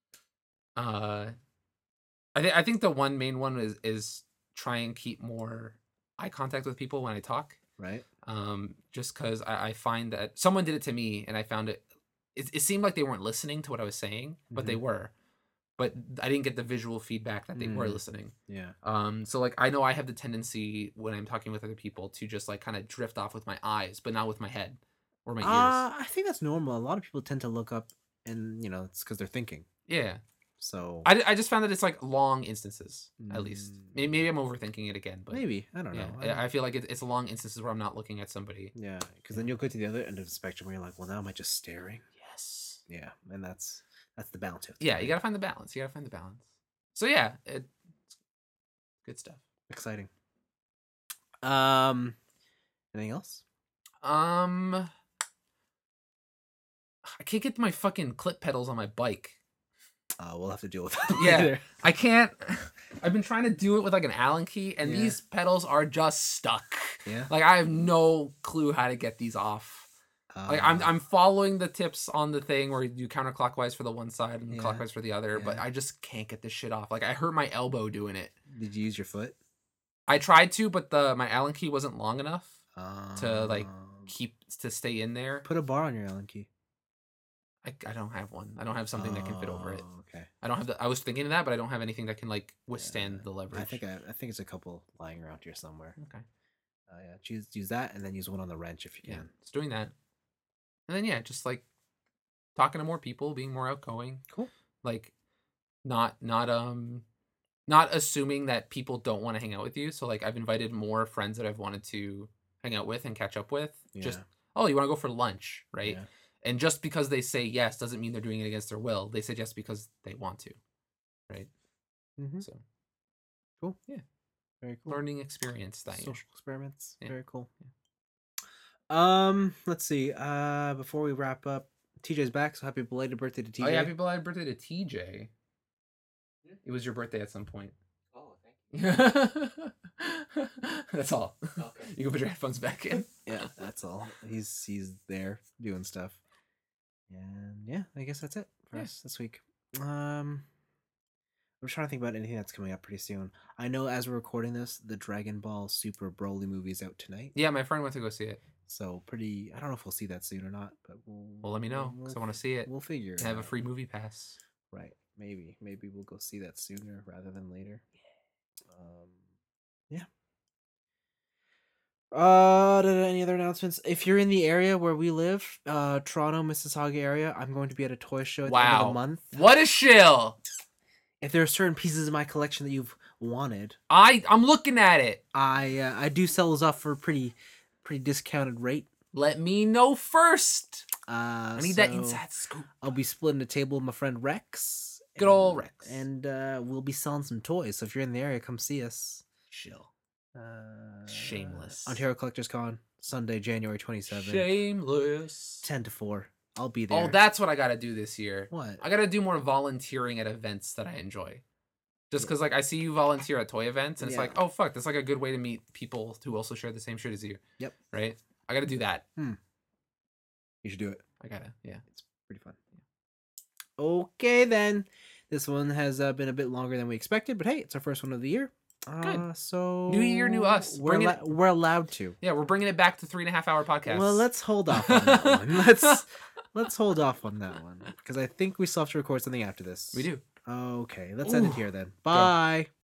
I think the one main one is try and keep more eye contact with people when I talk. Right. Just because I find that someone did it to me and I found it seemed like they weren't listening to what I was saying, but they were. But I didn't get the visual feedback that they were Mm. listening. Yeah. So like I know I have the tendency when I'm talking with other people to just like kind of drift off with my eyes, but not with my head or my ears. I think that's normal. A lot of people tend to look up, and it's because they're thinking. Yeah. So I just found that it's like long instances, at least. Maybe I'm overthinking it again, but maybe I don't know. I feel like it's long instances where I'm not looking at somebody. Yeah, because then you'll go to the other end of the spectrum where you're like, well, now am I just staring? Yes. Yeah, and that's the balance. Yeah, you gotta find the balance. So yeah, it's good stuff. Exciting. Anything else? I can't get my fucking clip pedals on my bike. We'll have to deal with that later. I can't. I've been trying to do it with like an Allen key, and Yeah. these pedals are just stuck. Yeah. Like I have no clue how to get these off. Like I'm following the tips on the thing where you do counterclockwise for the one side and clockwise for the other, but I just can't get this shit off. Like I hurt my elbow doing it. Did you use your foot? I tried to, but my Allen key wasn't long enough to like stay in there. Put a bar on your Allen key. I don't have one. I don't have something that can fit over it. Okay. I don't have I was thinking of that, but I don't have anything that can like withstand the leverage. I think it's a couple lying around here somewhere. Okay. Yeah. Use that, and then use one on the wrench if you can. Yeah, just doing that, and then just like talking to more people, being more outgoing. Cool. Like, not assuming that people don't want to hang out with you. So like I've invited more friends that I've wanted to hang out with and catch up with. Yeah. Just you want to go for lunch, right? Yeah. And just because they say yes doesn't mean they're doing it against their will. They say yes because they want to, right? Mm-hmm. So, cool. Yeah. Very cool. Learning experience. Social experiments. Yeah. Very cool. Yeah. Let's see. Before we wrap up, TJ's back, so happy belated birthday to TJ. Oh yeah, happy belated birthday to TJ. It was your birthday at some point. Oh, thank you. That's all. Okay. You can put your headphones back in. Yeah, that's all. He's there doing stuff. And yeah, I guess that's it for us this week. I'm trying to think about anything that's coming up pretty soon. I know as we're recording this, the Dragon Ball Super Broly movie is out tonight. Yeah, my friend went to go see it. So I don't know if we'll see that soon or not, but well, let me know because I want to see it. We'll figure it out. Have a free movie pass. Right. Maybe we'll go see that sooner rather than later. Yeah. Any other announcements? If you're in the area where we live, Toronto, Mississauga area, I'm going to be at a toy show at the end of the month. What a shill! If there are certain pieces of my collection that you've wanted, I'm looking at it. I do sell those off for a pretty discounted rate. Let me know first. I need that inside scoop. I'll be splitting a table with my friend Rex. Good old Rex. And we'll be selling some toys. So if you're in the area, come see us. Shill. Shameless. Ontario Collectors Con, Sunday, January 27th. Shameless. 10 to 4. I'll be there. Oh, that's what I gotta do this year. What? I gotta do more volunteering at events that I enjoy. Just because, like, I see you volunteer at toy events, and it's like, oh, fuck, that's like a good way to meet people who also share the same shit as you. Yep. Right? I gotta do that. You should do it. I gotta, yeah. It's pretty fun. Yeah. Okay, then. This one has been a bit longer than we expected, but hey, it's our first one of the year. Good. So new year, new us. We're allowed to. Yeah, we're bringing it back to 3.5-hour podcasts. Well, let's hold off on that one. Let's hold off on that one because I think we still have to record something after this. We do. Okay, let's end it here then. Bye. Go.